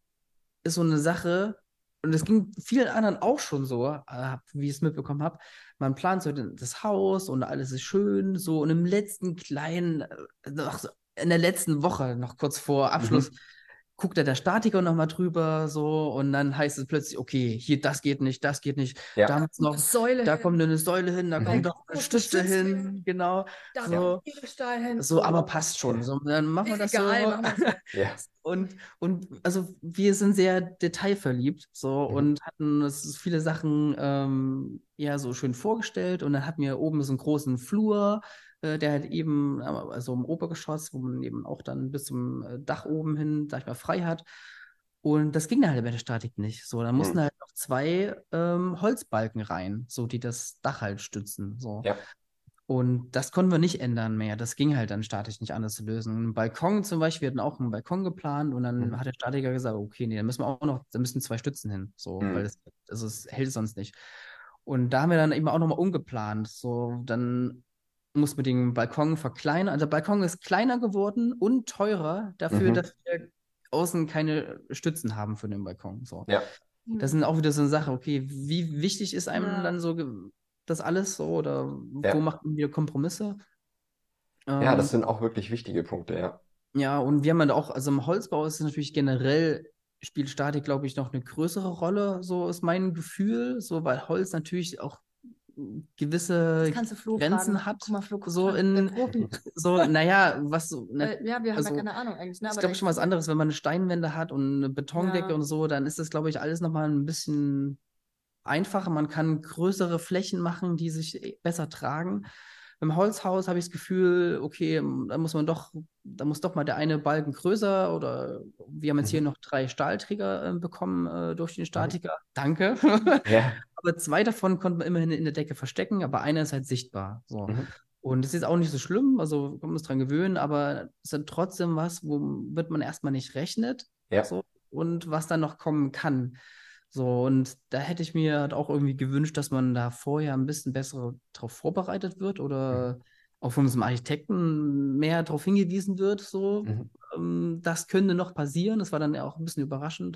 ist so eine Sache, und es ging vielen anderen auch schon so, äh, wie ich es mitbekommen habe. Man plant so den- das Haus und alles ist schön, so und im letzten kleinen, äh, noch so in der letzten Woche, noch kurz vor Abschluss, Mhm. guckt da der Statiker nochmal drüber, so, und dann heißt es plötzlich, okay, hier, das geht nicht, das geht nicht, Ja. da muss noch, Säule da hin. kommt eine Säule hin, da Mhm. kommt noch Da eine muss Stütze gestützt hin, werden. genau, Da so, kommt ein Edelstahl hin. so, aber passt schon, so, dann machen wir das Egal, so. machen wir so. Ja. Und, und also wir sind sehr detailverliebt, so, Mhm. und hatten es ist viele Sachen ähm, ja so schön vorgestellt, und dann hatten wir oben so einen großen Flur, äh, der halt eben, äh, also im Obergeschoss, wo man eben auch dann bis zum äh, Dach oben hin, sag ich mal, frei hat. Und das ging dann halt bei der Statik nicht. So, da mussten Mhm. halt noch zwei ähm, Holzbalken rein, so die das Dach halt stützen. So. Ja. Und das konnten wir nicht ändern mehr. Das ging halt dann statisch nicht anders zu lösen. Ein Balkon zum Beispiel, wir hatten auch einen Balkon geplant, und dann Mhm. hat der Statiker gesagt, okay, nee, da müssen wir auch noch, da müssen zwei Stützen hin, so, Mhm. weil das, also es hält sonst nicht. Und da haben wir dann eben auch nochmal umgeplant. So, dann mussten wir den Balkon verkleinern. Also der Balkon ist kleiner geworden und teurer dafür, Mhm. dass wir außen keine Stützen haben für den Balkon. So. Ja. Das sind auch wieder so eine Sache, okay, wie wichtig ist einem Ja. dann so ge- das alles so, oder Ja. wo macht man wieder Kompromisse? Ja, Ähm, das sind auch wirklich wichtige Punkte, ja. ja, und wir haben dann auch, also im Holzbau ist es natürlich generell, spielt Statik, glaube ich, noch eine größere Rolle, so ist mein Gefühl, so, weil Holz natürlich auch gewisse Das kannst du Flo Grenzen fragen. hat, Guck mal, Flo, so der in, Profi. so, naja, was so, ne, Weil, ja, wir haben ja also, keine Ahnung eigentlich. Ne? ist, Aber glaube ich, der- schon was anderes, wenn man eine Steinwände hat und eine Betondecke Ja. und so, dann ist das, glaube ich, alles nochmal ein bisschen einfacher. Man kann größere Flächen machen, die sich besser tragen. Im Holzhaus habe ich das Gefühl, okay, da muss man doch, da muss doch mal der eine Balken größer, oder wir haben jetzt hier Mhm. noch drei Stahlträger äh, bekommen äh, durch den Statiker. Danke. Ja. Aber zwei davon konnten wir immerhin in der Decke verstecken, aber einer ist halt sichtbar. So. Mhm. Und das ist auch nicht so schlimm, also wir können uns dran gewöhnen, aber es ist trotzdem was, womit man erstmal nicht rechnet. Ja. So, und was dann noch kommen kann. So, und da hätte ich mir halt auch irgendwie gewünscht, dass man da vorher ein bisschen besser darauf vorbereitet wird, oder Mhm. auch von unserem Architekten mehr darauf hingewiesen wird. So, Mhm. ähm, das könnte noch passieren. Das war dann ja auch ein bisschen überraschend.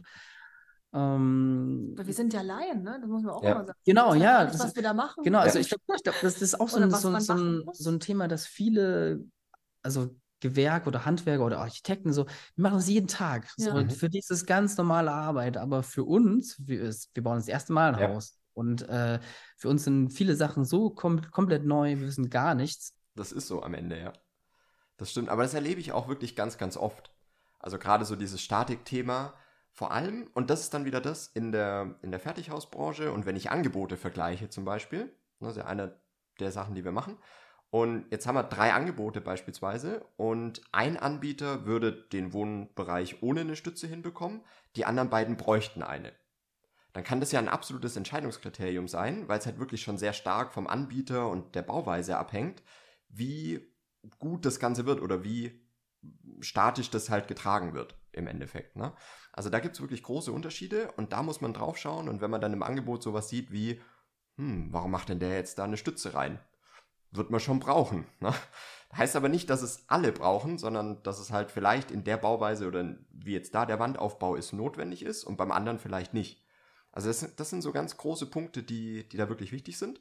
Ähm, Aber wir sind ja Laien, ne? Das muss man auch Ja. immer sagen. Genau, Wir wissen ja, gar nicht, das- was wir da machen. Genau, also Ja. ich glaube, ich glaub, das ist auch so Oder ein, was so, man so, machen ein, muss. so ein Thema, dass viele, also Gewerke oder Handwerker oder Architekten so, die machen das jeden Tag. So, Ja. und Mhm. für die ist das ganz normale Arbeit, aber für uns, wir, ist, wir bauen das erste Mal ein Ja. Haus. Und äh, für uns sind viele Sachen so kom komplett neu, wir wissen gar nichts. Das ist so am Ende, ja. Das stimmt, aber das erlebe ich auch wirklich ganz, ganz oft. Also gerade so dieses Statikthema, vor allem, und das ist dann wieder das in der, in der Fertighausbranche, und wenn ich Angebote vergleiche zum Beispiel, das ist ja eine der Sachen, die wir machen, und jetzt haben wir drei Angebote beispielsweise, und ein Anbieter würde den Wohnbereich ohne eine Stütze hinbekommen, die anderen beiden bräuchten eine. Dann kann das ja ein absolutes Entscheidungskriterium sein, weil es halt wirklich schon sehr stark vom Anbieter und der Bauweise abhängt, wie gut das Ganze wird oder wie statisch das halt getragen wird im Endeffekt. Ne? Also da gibt es wirklich große Unterschiede, und da muss man drauf schauen, und wenn man dann im Angebot sowas sieht wie, hm, warum macht denn der jetzt da eine Stütze rein? Wird man schon brauchen. Ne? Heißt aber nicht, dass es alle brauchen, sondern dass es halt vielleicht in der Bauweise oder wie jetzt da der Wandaufbau ist, notwendig ist und beim anderen vielleicht nicht. Also das, sind- das sind so ganz große Punkte, die, die da wirklich wichtig sind.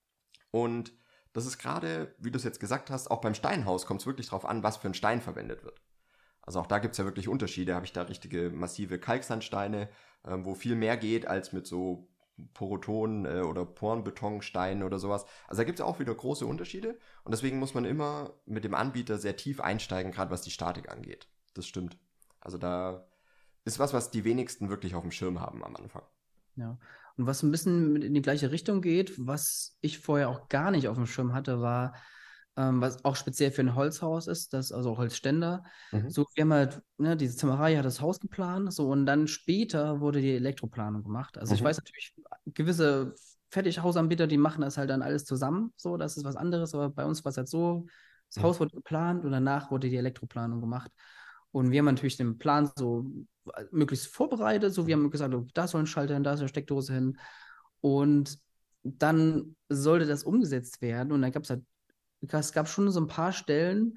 Und das ist gerade, wie du es jetzt gesagt hast, auch beim Steinhaus kommt es wirklich drauf an, was für ein Stein verwendet wird. Also auch da gibt es ja wirklich Unterschiede. Habe ich da richtige massive Kalksandsteine, ähm, wo viel mehr geht als mit so Poroton äh, oder Porenbetonsteinen oder sowas. Also da gibt es auch wieder große Unterschiede, und deswegen muss man immer mit dem Anbieter sehr tief einsteigen, gerade was die Statik angeht. Das stimmt. Also da ist was, was die wenigsten wirklich auf dem Schirm haben am Anfang. Ja. Und was ein bisschen mit in die gleiche Richtung geht, was ich vorher auch gar nicht auf dem Schirm hatte, war, ähm, was auch speziell für ein Holzhaus ist, das, also Holzständer. Mhm. So, wir haben halt, ne, diese Zimmerei hat das Haus geplant, so, und dann später wurde die Elektroplanung gemacht. Also ich Mhm. weiß natürlich, gewisse Fertighausanbieter, die machen das halt dann alles zusammen, so, das ist was anderes, aber bei uns war es halt so, das Mhm. Haus wurde geplant und danach wurde die Elektroplanung gemacht. Und wir haben natürlich den Plan so möglichst vorbereitet, so, wir haben gesagt, oh, da soll ein Schalter hin, da soll eine Steckdose hin. Und dann sollte das umgesetzt werden, und dann gab es halt, es gab schon so ein paar Stellen,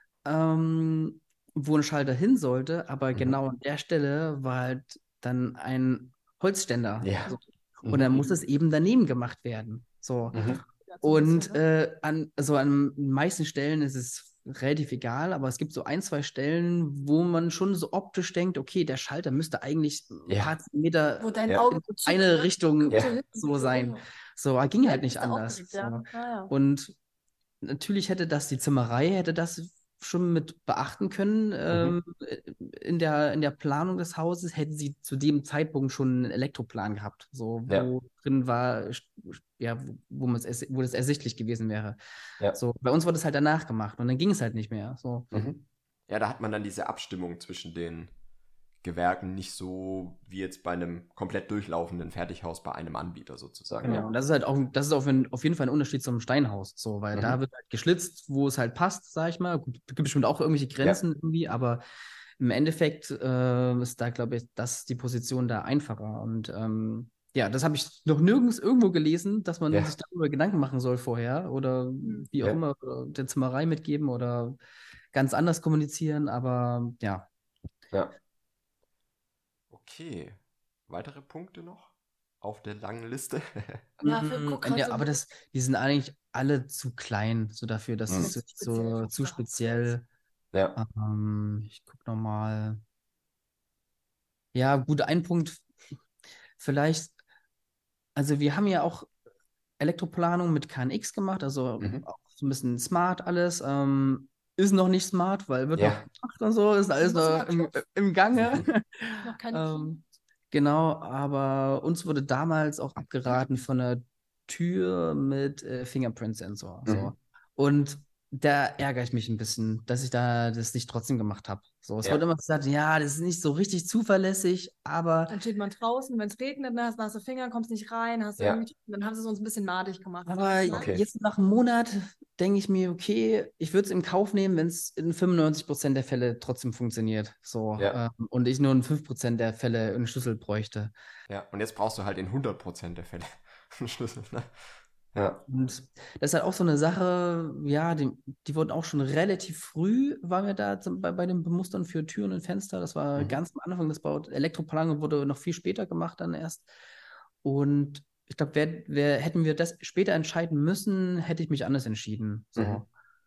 ähm, wo ein Schalter hin sollte, aber Mhm. genau an der Stelle war halt dann ein Holzständer. Ja. So. Mhm. Und dann muss es eben daneben gemacht werden. So. Mhm. Ja, so ein Und bisschen, ne? äh, an, also an den meisten Stellen ist es relativ egal, aber es gibt so ein, zwei Stellen, wo man schon so optisch denkt, okay, der Schalter müsste eigentlich ein Ja. paar Zentimeter Wo dein Ja. Auge in so zuckt, eine ne? Richtung Ja. So hinten, so sein. oh. So, ging Ja, halt das nicht ist anders. aufgeregt, ja. So. Ah, ja. Und natürlich hätte das die Zimmerei, hätte das schon mit beachten können. Ähm, in der, in der Planung des Hauses hätten sie zu dem Zeitpunkt schon einen Elektroplan gehabt, so Ja. wo drin war, ja, wo, man es, wo das ersichtlich gewesen wäre. Ja. So, bei uns wurde es halt danach gemacht und dann ging es halt nicht mehr. So. Mhm. Ja, da hat man dann diese Abstimmung zwischen den Gewerken nicht so wie jetzt bei einem komplett durchlaufenden Fertighaus bei einem Anbieter sozusagen. Genau, und das ist halt auch, das ist auf, ein, auf jeden Fall ein Unterschied zum Steinhaus, so, weil Mhm. da wird halt geschlitzt, wo es halt passt, sag ich mal. Gut, es gibt bestimmt auch irgendwelche Grenzen irgendwie, aber im Endeffekt äh, ist da, glaube ich, das die Position da einfacher. Und ähm, ja, das habe ich noch nirgends irgendwo gelesen, dass man Ja. sich darüber Gedanken machen soll vorher oder wie auch Ja. immer, oder der Zimmerei mitgeben oder ganz anders kommunizieren, aber ja. Ja. Okay. Weitere Punkte noch auf der langen Liste? Ja, für, Mm, guck grad ja, so, aber das, die sind eigentlich alle zu klein, so dafür, dass Mhm. es so, Zu speziell. so zu speziell. Ja. Ähm, ich guck noch mal. Ja, gut, ein Punkt vielleicht. Also wir haben ja auch Elektroplanung mit K N X gemacht, also Mhm. auch so ein bisschen smart alles. Ähm, ist noch nicht smart, weil wird Ja. noch gemacht und so, ist alles Muss noch noch im, klopfen. im Gange. Noch keine Ähm, genau, aber uns wurde damals auch abgeraten von einer Tür mit äh, Fingerprint-Sensor. So. Mhm. Und da ärgere ich mich ein bisschen, dass ich da das nicht trotzdem gemacht habe. So, es Ja. wurde immer gesagt, ja, das ist nicht so richtig zuverlässig, aber, Dann steht man draußen, wenn es regnet, ne, hast nasse Finger, kommst nicht rein, hast Ja. irgendwie, dann haben sie es uns ein bisschen madig gemacht. aber Okay. jetzt nach einem Monat denke ich mir, okay, ich würde es in Kauf nehmen, wenn es in fünfundneunzig Prozent der Fälle trotzdem funktioniert. So, Ja. ähm, und ich nur in fünf Prozent der Fälle einen Schlüssel bräuchte. Ja. Und jetzt brauchst du halt in hundert Prozent der Fälle einen Schlüssel. Ne? Ja. Und das ist halt auch so eine Sache, ja, die, die wurden auch schon relativ früh, waren wir da zum, bei, bei den Bemustern für Türen und Fenster. Das war Mhm. ganz am Anfang des Baus. Elektroplanung wurde noch viel später gemacht dann erst. Und ich glaube, wär, wär, hätten wir das später entscheiden müssen, hätte ich mich anders entschieden. So. Mhm.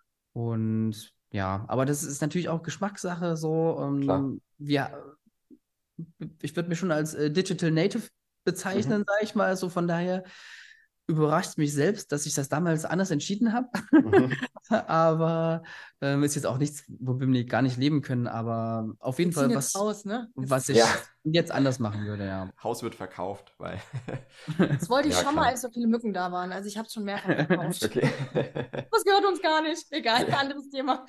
Und ja, aber das ist natürlich auch Geschmackssache. So, Klar. ähm, wir, ich würde mich schon als äh, Digital Native bezeichnen, Mhm. sage ich mal. So von daher überrascht mich selbst, dass ich das damals anders entschieden habe. Mhm. Aber ähm, ist jetzt auch nichts, womit wir gar nicht leben können. Aber auf Wir jeden ziehen Fall jetzt was, raus, ne? Jetzt, was ich Ja. jetzt anders machen würde, ja. Haus wird verkauft, weil. das wollte ich Ja, schon klar. mal, als so viele Mücken da waren. Also ich habe es schon mehrfach verkauft. Okay. Das gehört uns gar nicht. Egal, Ja. anderes Thema.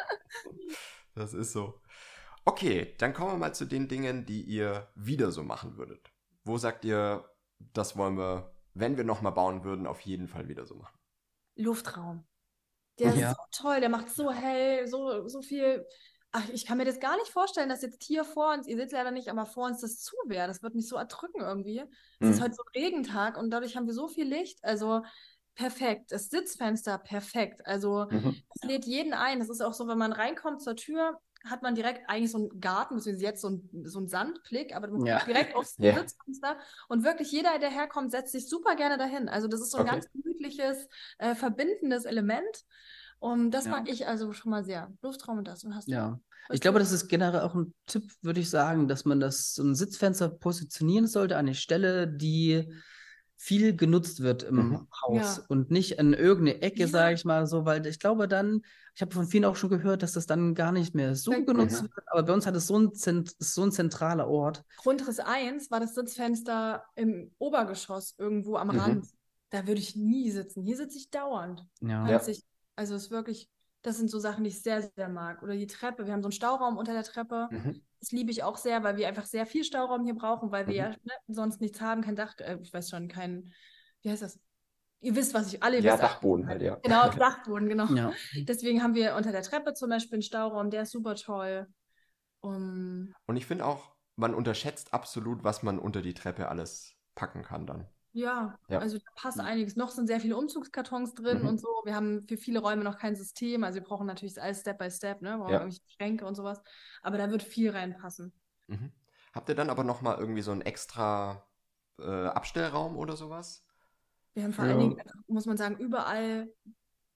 Das ist so. Okay, dann kommen wir mal zu den Dingen, die ihr wieder so machen würdet. Wo sagt ihr, das wollen wir, wenn wir nochmal bauen würden, auf jeden Fall wieder so machen? Luftraum. Der Ja. ist so toll, der macht so hell, so, so viel. Ach, ich kann mir das gar nicht vorstellen, dass jetzt hier vor uns, ihr seht es leider nicht, aber vor uns das zu wäre. Das wird mich so erdrücken irgendwie. Es ist Mhm. heute so ein Regentag und dadurch haben wir so viel Licht. Also perfekt. Das Sitzfenster perfekt. Also Mhm. das lädt jeden ein. Das ist auch so, wenn man reinkommt zur Tür, hat man direkt eigentlich so einen Garten, beziehungsweise jetzt so ein, so ein Sandblick, aber man Ja. guckt direkt aufs Ja. Sitzfenster und wirklich jeder, der herkommt, setzt sich super gerne dahin. Also das ist so ein Okay. ganz gemütliches, äh, verbindendes Element. Und das Ja. mag ich also schon mal sehr. Luftraum und das. Und hast du Ja. was Ich glaube, du- das ist generell auch ein Tipp, würde ich sagen, dass man das so ein Sitzfenster positionieren sollte an eine Stelle, die viel genutzt wird im Mhm. Haus Ja. und nicht in irgendeine Ecke, Ja. sage ich mal so, weil ich glaube dann, ich habe von vielen auch schon gehört, dass das dann gar nicht mehr so Bei- genutzt Mhm. wird, aber bei uns hat es so ein, Zent ist so ein zentraler Ort. Grundriss eins war das Sitzfenster im Obergeschoss irgendwo am Mhm. Rand. Da würde ich nie sitzen. Hier sitze ich dauernd. Ja. Ja. Ganz sicher. Also es ist wirklich, das sind so Sachen, die ich sehr, sehr mag. Oder die Treppe. Wir haben so einen Stauraum unter der Treppe. Mhm. Das liebe ich auch sehr, weil wir einfach sehr viel Stauraum hier brauchen, weil wir Mhm. ja ne, sonst nichts haben, kein Dach, äh, ich weiß schon, kein, wie heißt das? Ihr wisst, was ich, alle Ja, wisst, Dachboden halt, ja. genau, Dachboden, genau. Ja. Deswegen haben wir unter der Treppe zum Beispiel einen Stauraum, der ist super toll. Um, Und ich finde auch, man unterschätzt absolut, was man unter die Treppe alles packen kann dann. ja, Ja. also da passt einiges. Noch sind sehr viele Umzugskartons drin Mhm. und so. Wir haben für viele Räume noch kein System. Also wir brauchen natürlich alles Step by Step, ne? Wir brauchen Ja. irgendwelche Schränke und sowas. Aber da wird viel reinpassen. Mhm. Habt ihr dann aber nochmal irgendwie so einen extra äh, Abstellraum oder sowas? Wir haben vor Ja. allen Dingen, muss man sagen, überall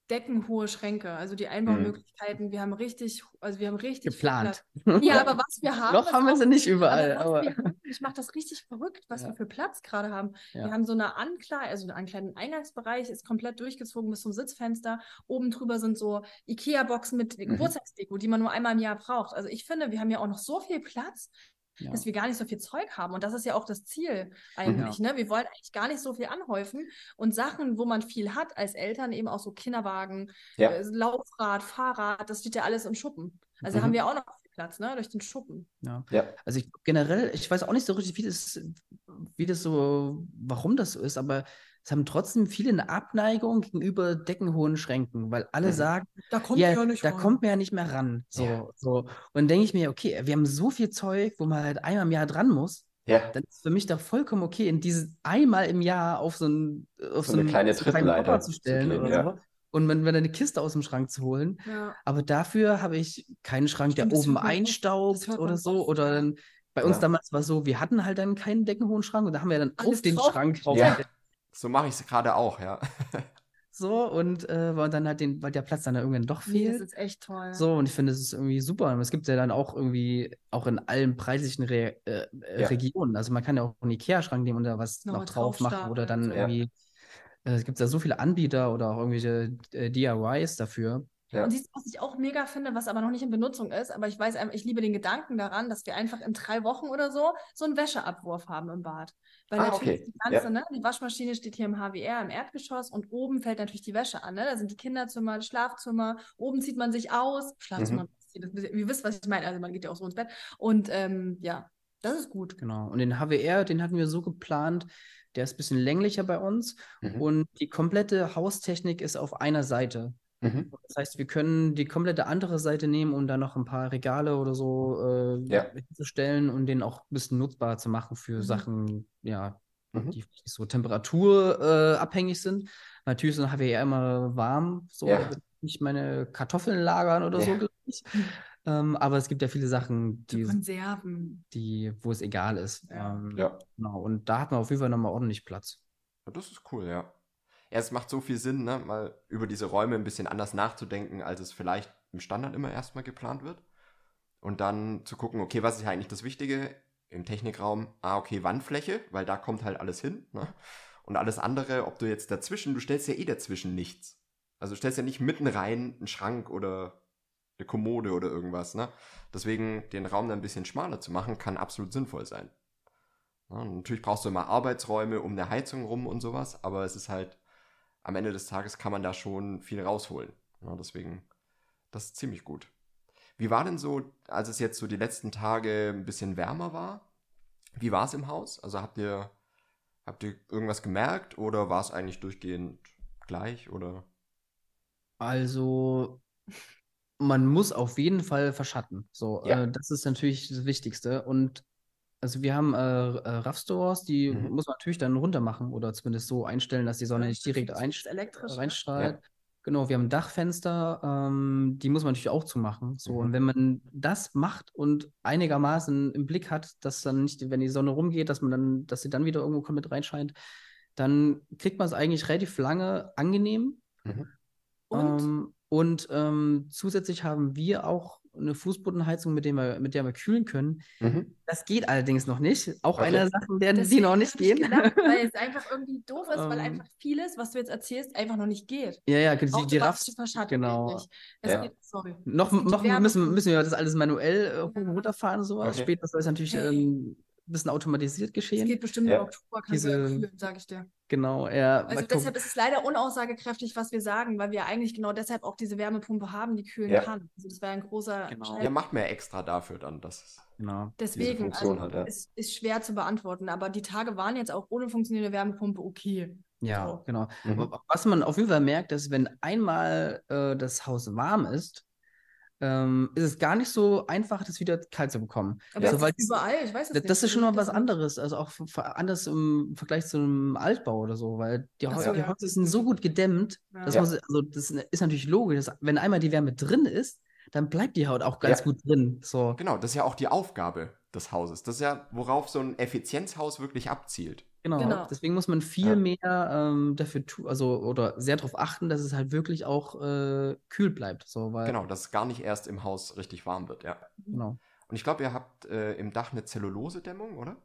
deckenhohe Schränke, also die Einbaumöglichkeiten. Wir haben richtig, also wir haben richtig viel Geplant. Platz. Ja, aber was wir haben, Noch ist haben wir auch- sie nicht überall, aber was aber wir haben, ich mache das richtig verrückt, was Ja. wir für Platz gerade haben. Ja. Wir haben so eine Ankleidung, also einen kleinen Eingangsbereich, ist komplett durchgezogen bis zum Sitzfenster. Oben drüber sind so Ikea-Boxen mit Mhm. Geburtstagsdeko, die man nur einmal im Jahr braucht. Also ich finde, wir haben ja auch noch so viel Platz, ja. dass wir gar nicht so viel Zeug haben. Und das ist ja auch das Ziel eigentlich. Ne? Wir wollen eigentlich gar nicht so viel anhäufen. Und Sachen, wo man viel hat als Eltern, eben auch so Kinderwagen, Ja. äh, Laufrad, Fahrrad, das steht ja alles im Schuppen. Also Mhm. haben wir auch noch viel Platz, ne? Durch den Schuppen. Ja. Ja. Also ich generell, ich weiß auch nicht so richtig, wie das, wie das so, warum das so ist, aber es haben trotzdem viele eine Abneigung gegenüber deckenhohen Schränken, weil alle Mhm. sagen, Da kommt ja, ja nicht da ran. kommt man ja nicht mehr ran. So, Ja. so. Und dann denke ich mir, okay, wir haben so viel Zeug, wo man halt einmal im Jahr dran muss. Ja. Dann ist für mich doch vollkommen okay, in dieses einmal im Jahr auf so einen, auf So so eine einen kleine so einen kleinen Trittleiter Koffer zu zu stellen gehen, oder ja. so. Und wenn, wenn eine Kiste aus dem Schrank zu holen. Ja. Aber dafür habe ich keinen Schrank, Stimmt, der das oben hört man oft. einstaubt Das hört oder man so. oft, Oder ja. dann, bei uns Ja. damals war es so, wir hatten halt dann keinen deckenhohen Schrank und da haben wir dann Alles auf den drauf- Schrank drauf Ja. So mache ich es gerade auch, ja. so und äh, weil dann halt den, weil der Platz dann da irgendwann doch Nee, das fehlt. ist echt toll. So, und ich finde, das ist irgendwie super. Und es gibt ja dann auch irgendwie, auch in allen preislichen Re äh, äh, Ja. Regionen. Also man kann ja auch einen Ikea-Schrank nehmen und da was Nochmal noch drauf machen oder dann draufstapeln, so. irgendwie, äh, es gibt ja so viele Anbieter oder auch irgendwelche äh, D I Ys dafür. Ja. Und siehst du, was ich auch mega finde, was aber noch nicht in Benutzung ist, aber ich weiß einfach, ich liebe den Gedanken daran, dass wir einfach in drei Wochen oder so so einen Wäscheabwurf haben im Bad. Weil Ah, natürlich okay. die ganze, Ja. ne, die Waschmaschine steht hier im H W R im Erdgeschoss und oben fällt natürlich die Wäsche an, ne? Da sind die Kinderzimmer, das Schlafzimmer, oben zieht man sich aus, Schlafzimmer, Mhm. ihr wisst, was ich meine, also man geht ja auch so ins Bett. Und ähm, ja, das ist gut. Genau. Und den H W R, den hatten wir so geplant, der ist ein bisschen länglicher bei uns Mhm. und die komplette Haustechnik ist auf einer Seite. Mhm. Das heißt, wir können die komplette andere Seite nehmen, um da noch ein paar Regale oder so äh, Ja. hinzustellen und den auch ein bisschen nutzbar zu machen für Mhm. Sachen, ja, Mhm. die vielleicht so temperaturabhängig äh, abhängig sind. Natürlich ist ein H W R immer warm, so, Ja. da will ich nicht meine Kartoffeln lagern oder so Ja. gleich. Ähm, aber es gibt ja viele Sachen, So die, Konserven. die, wo es egal ist. Ja. Ähm, Ja. Genau. Und da hat man auf jeden Fall nochmal ordentlich Platz. Ja, das ist cool, ja. Ja, es macht so viel Sinn, ne, mal über diese Räume ein bisschen anders nachzudenken, als es vielleicht im Standard immer erstmal geplant wird. Und dann zu gucken, okay, was ist ja eigentlich das Wichtige im Technikraum? Ah, okay, Wandfläche, weil da kommt halt alles hin, ne? Und alles andere, ob du jetzt dazwischen, du stellst ja eh dazwischen nichts. Also du stellst ja nicht mitten rein einen Schrank oder eine Kommode oder irgendwas, ne? Deswegen den Raum dann ein bisschen schmaler zu machen, kann absolut sinnvoll sein. Ja, und natürlich brauchst du immer Arbeitsräume um eine Heizung rum und sowas, aber es ist halt, am Ende des Tages kann man da schon viel rausholen. Ja, deswegen, das ist ziemlich gut. Wie war denn so, als es jetzt so die letzten Tage ein bisschen wärmer war? Wie war es im Haus? Also habt ihr, habt ihr irgendwas gemerkt oder war es eigentlich durchgehend gleich oder? Also, man muss auf jeden Fall verschatten. So, Ja. äh, das ist natürlich das Wichtigste. Und also wir haben äh, äh, Rav-Stores, die Mhm. muss man natürlich dann runter machen oder zumindest so einstellen, dass die Sonne Ja, nicht direkt das einst ist elektrisch, ne? reinstrahlt. Ja. Genau, wir haben Dachfenster, ähm, die muss man natürlich auch zumachen. So, Mhm. und wenn man das macht und einigermaßen im Blick hat, dass dann nicht, wenn die Sonne rumgeht, dass man dann, dass sie dann wieder irgendwo mit reinscheint, dann kriegt man es eigentlich relativ lange angenehm. Mhm. Und Ähm, und ähm, zusätzlich haben wir auch eine Fußbodenheizung, mit der wir, mit der wir kühlen können. Mhm. Das geht allerdings noch nicht. Auch Okay. eine der Sachen, der, die deswegen noch nicht hab ich gehen. gedacht, weil es einfach irgendwie doof ist, weil Ähm. einfach vieles, was du jetzt erzählst, einfach noch nicht geht. Ja, ja, die, die Automatische Raffs, Verschattung genau. geht nicht. Es Ja. geht, sorry. Noch, Es geht die noch Wärme- müssen, müssen wir das alles manuell äh, hoch und runterfahren und sowas. Okay. Später soll es natürlich Hey. ähm, ein bisschen automatisiert Es geschehen. geht bestimmt Ja. im Oktober, kannst du ja Diese- kühlen, sage ich dir. Genau, ja. Also mal deshalb gucken. ist es leider unaussagekräftig, was wir sagen, weil wir eigentlich genau deshalb auch diese Wärmepumpe haben, die kühlen Ja. kann. Also das wäre ein großer Genau. Schritt. Ja, macht mehr extra dafür dann, das. Genau. Deswegen, Funktion also, hat, ja. es ist schwer zu beantworten, aber die Tage waren jetzt auch ohne funktionierende Wärmepumpe okay. Ja, So. genau. Mhm. Was man auf jeden Fall merkt, ist, wenn einmal äh, das Haus warm ist, ähm, ist es gar nicht so einfach, das wieder kalt zu bekommen. Aber Ja. das So, weil ist überall, ich weiß es das, nicht. das ist schon Wie mal sieht was das aus? anderes, also auch f- f- anders im Vergleich zu einem Altbau oder so, weil die, Ach Hau- so, die ja. Häuser sind so gut gedämmt, Ja. dass Ja. man, sie- also das ist natürlich logisch, dass, wenn einmal die Wärme drin ist, dann bleibt die Haut auch ganz Ja. gut drin. So. Genau, das ist ja auch die Aufgabe des Hauses. Das ist ja, worauf so ein Effizienzhaus wirklich abzielt. Genau, Genau. deswegen muss man viel Ja. mehr ähm, dafür tun, also oder sehr darauf achten, dass es halt wirklich auch äh, kühl bleibt. So, weil, Genau, dass es gar nicht erst im Haus richtig warm wird, ja. genau. Und ich glaube, ihr habt äh, im Dach eine Zellulosedämmung, oder?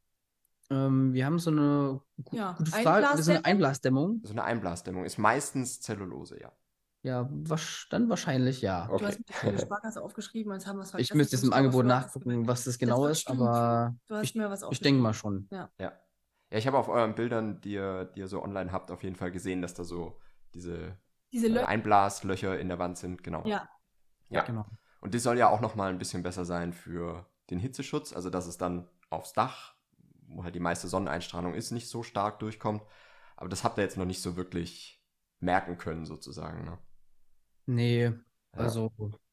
Ähm, wir haben so eine gu Ja, gute Frage, das ist eine Einblasdämmung. Einblasdämmung. So eine Einblasdämmung ist meistens Zellulose, ja. Ja, wasch dann wahrscheinlich ja. Du Okay. hast mir die Sparkasse aufgeschrieben und jetzt haben wir es Ich vergessen. müsste Das jetzt im muss ich aber Angebot vorher nachgucken, was das Das genau wird ist, stimmt. aber Du hast ich, mir was ich denke mal aufgeschrieben. schon. Ja. Ja. Ja, ich habe auf euren Bildern, die ihr, die ihr so online habt, auf jeden Fall gesehen, dass da so diese Diese äh, Löcher. Einblaslöcher in der Wand sind, genau. Ja. Ja. Genau. Und das soll ja auch nochmal ein bisschen besser sein für den Hitzeschutz, also dass es dann aufs Dach, wo halt die meiste Sonneneinstrahlung ist, nicht so stark durchkommt. Aber das habt ihr jetzt noch nicht so wirklich merken können, sozusagen. Ne? Nee, Ja. also,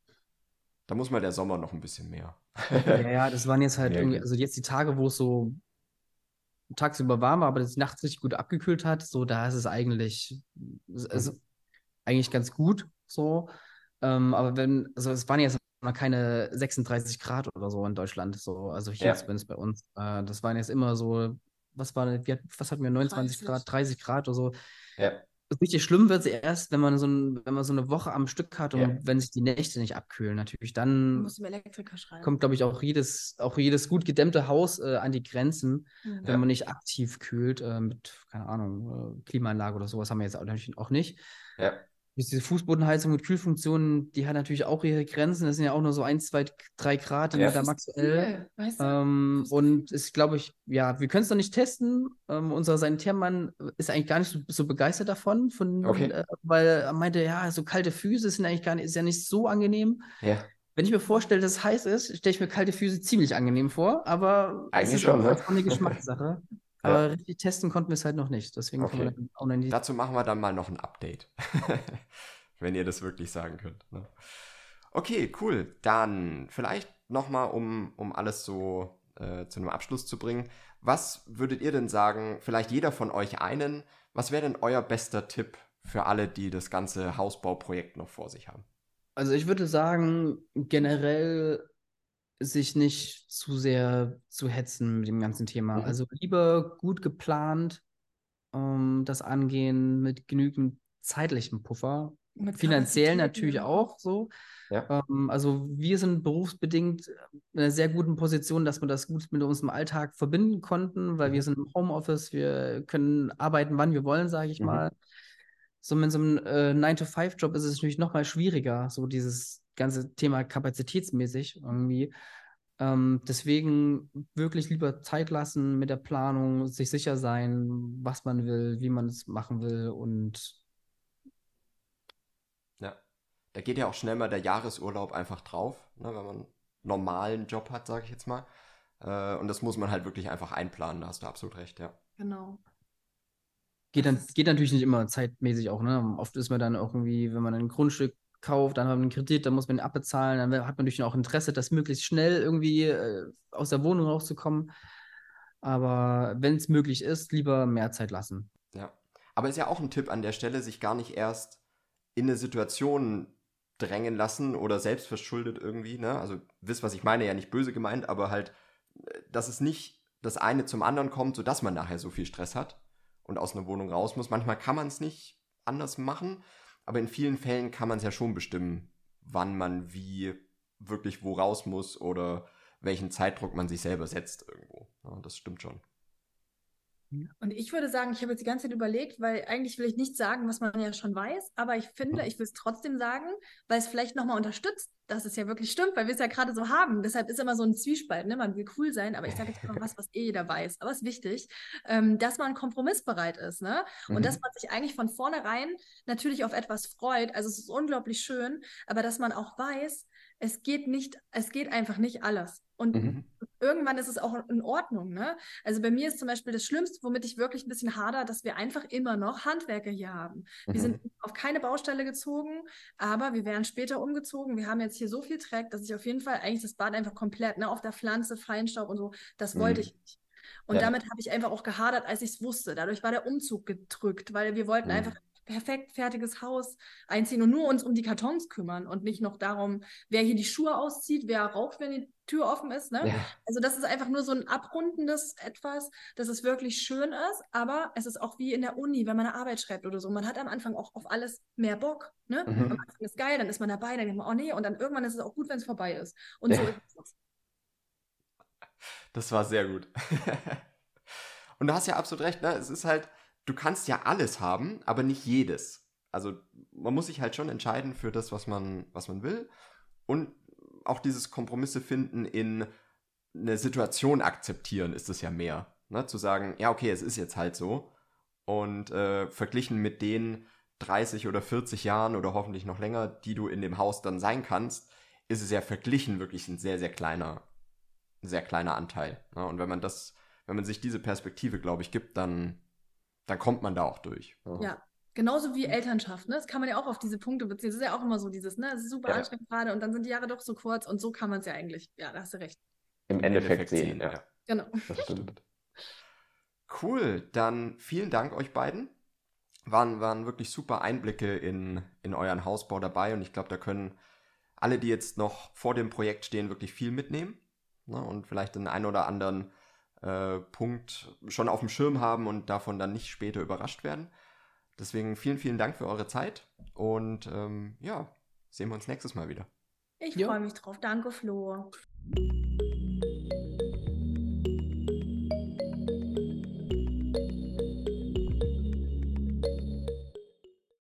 Da muss mal der Sommer noch ein bisschen mehr. ja, ja, das waren jetzt halt Ja, irgendwie, gut. also jetzt die Tage, wo es so tagsüber warm war, aber das nachts richtig gut abgekühlt hat, so da ist es eigentlich, es ist Mhm. eigentlich ganz gut so. Ähm, aber wenn, also es waren jetzt mal keine sechsunddreißig Grad oder so in Deutschland, so, also hier Ja. zumindest bei uns. Äh, das waren jetzt immer so, was war, wir, was hatten wir, neunundzwanzig dreißig. Grad, dreißig Grad oder so. Ja. Richtig schlimm wird es erst, wenn man so ein, wenn man so eine Woche am Stück hat und Ja. wenn sich die Nächte nicht abkühlen, natürlich. Du Dann musst dem Elektriker schreiben. kommt, glaube ich, auch jedes, auch jedes gut gedämmte Haus äh, an die Grenzen, Mhm. wenn Ja. man nicht aktiv kühlt, äh, mit, keine Ahnung, äh, Klimaanlage oder sowas haben wir jetzt auch natürlich auch nicht. Ja. Diese Fußbodenheizung mit Kühlfunktionen, die hat natürlich auch ihre Grenzen. Das sind ja auch nur so ein, zwei, drei Grad, die Ja. man da Das ist aktuell. viel, weißt du? Ähm, Das ist und ist, glaube ich, ja, wir können es noch nicht testen. Ähm, unser Sanitärmann ist eigentlich gar nicht so, so begeistert davon, von, Okay. äh, weil er meinte, ja, so kalte Füße sind eigentlich gar nicht, ist ja nicht so angenehm. Ja. Wenn ich mir vorstelle, dass es heiß ist, stelle ich mir kalte Füße ziemlich angenehm vor, aber es Eigentlich ist schon, auch, ne? ist auch eine Geschmackssache. Ja. Aber richtig testen konnten wir es halt noch nicht. Deswegen können wir Okay. dann auch noch nicht. Dazu machen wir dann mal noch ein Update. Wenn ihr das wirklich sagen könnt. Ne? Okay, cool. Dann vielleicht nochmal, um, um alles so äh, zu einem Abschluss zu bringen. Was würdet ihr denn sagen, vielleicht jeder von euch einen, was wäre denn euer bester Tipp für alle, die das ganze Hausbauprojekt noch vor sich haben? Also ich würde sagen, generell sich nicht zu sehr zu hetzen mit dem ganzen Thema. Mhm. Also lieber gut geplant, ähm, das angehen mit genügend zeitlichem Puffer. Mit Finanziell Kapazitäten, natürlich genau. auch so. Ja. Ähm, also wir sind berufsbedingt in einer sehr guten Position, dass wir das gut mit unserem Alltag verbinden konnten, weil wir Mhm. sind im Homeoffice, wir können arbeiten, wann wir wollen, sage ich Mhm. mal. So mit so einem äh, nine to five Job ist es natürlich noch mal schwieriger, so dieses ganze Thema kapazitätsmäßig irgendwie. Ähm, deswegen wirklich lieber Zeit lassen mit der Planung, sich sicher sein, was man will, wie man es machen will und Ja. Da geht ja auch schnell mal der Jahresurlaub einfach drauf, ne, wenn man einen normalen Job hat, sage ich jetzt mal. Äh, und das muss man halt wirklich einfach einplanen, da hast du absolut recht, ja. Genau. geht, Das dann, ist- geht natürlich nicht immer zeitmäßig auch. Ne? Oft ist man dann auch irgendwie, wenn man ein Grundstück kauft, dann hat man einen Kredit, dann muss man ihn abbezahlen, dann hat man natürlich auch Interesse, das möglichst schnell irgendwie äh, aus der Wohnung rauszukommen. Aber wenn es möglich ist, lieber mehr Zeit lassen. Ja. Aber ist ja auch ein Tipp an der Stelle, sich gar nicht erst in eine Situation drängen lassen oder selbst verschuldet irgendwie, ne? Also wisst, was ich meine, ja nicht böse gemeint, aber halt, äh, dass es nicht das eine zum anderen kommt, sodass man nachher so viel Stress hat und aus einer Wohnung raus muss. Manchmal kann man es nicht anders machen, aber in vielen Fällen kann man es ja schon bestimmen, wann man wie wirklich wo raus muss oder welchen Zeitdruck man sich selber setzt irgendwo. Ja, das stimmt schon. Und ich würde sagen, ich habe jetzt die ganze Zeit überlegt, weil eigentlich will ich nicht sagen, was man ja schon weiß, aber ich finde, Mhm. ich will es trotzdem sagen, weil es vielleicht nochmal unterstützt, dass es ja wirklich stimmt, weil wir es ja gerade so haben. Deshalb ist immer so ein Zwiespalt, ne? Man will cool sein, aber ich sage jetzt einfach was, was eh jeder weiß. Aber es ist wichtig, ähm, dass man kompromissbereit ist, ne? Und dass Mhm. man sich eigentlich von vornherein natürlich auf etwas freut. Also es ist unglaublich schön, aber dass man auch weiß, es geht nicht, es geht einfach nicht alles. Und Mhm. irgendwann ist es auch in Ordnung, ne? Also bei mir ist zum Beispiel das Schlimmste, womit ich wirklich ein bisschen hader, dass wir einfach immer noch Handwerker hier haben. Wir Mhm. sind auf keine Baustelle gezogen, aber wir wären später umgezogen. Wir haben jetzt hier so viel Dreck, dass ich auf jeden Fall eigentlich das Bad einfach komplett, ne, auf der Pflanze, Feinstaub und so, das wollte Mhm. ich nicht. Und Ja. damit habe ich einfach auch gehadert, als ich es wusste. Dadurch war der Umzug gedrückt, weil wir wollten Mhm. einfach perfekt fertiges Haus einziehen und nur uns um die Kartons kümmern und nicht noch darum, wer hier die Schuhe auszieht, wer raucht, wenn die Tür offen ist. Ne? Ja. Also das ist einfach nur so ein abrundendes Etwas, dass es wirklich schön ist, aber es ist auch wie in der Uni, wenn man eine Arbeit schreibt oder so. Man hat am Anfang auch auf alles mehr Bock. Ne? Mhm. Am Anfang ist geil, dann ist man dabei, dann denkt man, oh nee, und dann irgendwann ist es auch gut, wenn es vorbei ist. Und so Ja. ist es. Das war sehr gut. Und du hast ja absolut recht, ne? Es ist halt, du kannst ja alles haben, aber nicht jedes. Also man muss sich halt schon entscheiden für das, was man, was man will. Und auch dieses Kompromisse finden in eine Situation akzeptieren, ist es ja mehr. Ne? Zu sagen, ja, okay, es ist jetzt halt so. Und äh, verglichen mit den dreißig oder vierzig Jahren oder hoffentlich noch länger, die du in dem Haus dann sein kannst, ist es ja verglichen wirklich ein sehr, sehr kleiner, sehr kleiner Anteil. Ne? Und wenn man das, wenn man sich diese Perspektive, glaube ich, gibt, dann, dann kommt man da auch durch. Ja. Ja, genauso wie Elternschaft, ne? Das kann man ja auch auf diese Punkte beziehen. Das ist ja auch immer so dieses, ne? Es ist super Ja. anstrengend gerade und dann sind die Jahre doch so kurz und so kann man es ja eigentlich. Ja, da hast du recht. Im Endeffekt sehen, ja. Genau. Das stimmt. Cool, dann vielen Dank euch beiden. Waren, waren wirklich super Einblicke in, in euren Hausbau dabei und ich glaube, da können alle, die jetzt noch vor dem Projekt stehen, wirklich viel mitnehmen, ne? Und vielleicht den einen oder anderen äh, Punkt schon auf dem Schirm haben und davon dann nicht später überrascht werden. Deswegen vielen, vielen Dank für eure Zeit und ähm, ja, sehen wir uns nächstes Mal wieder. Ich Jo. freue mich drauf. Danke, Flo.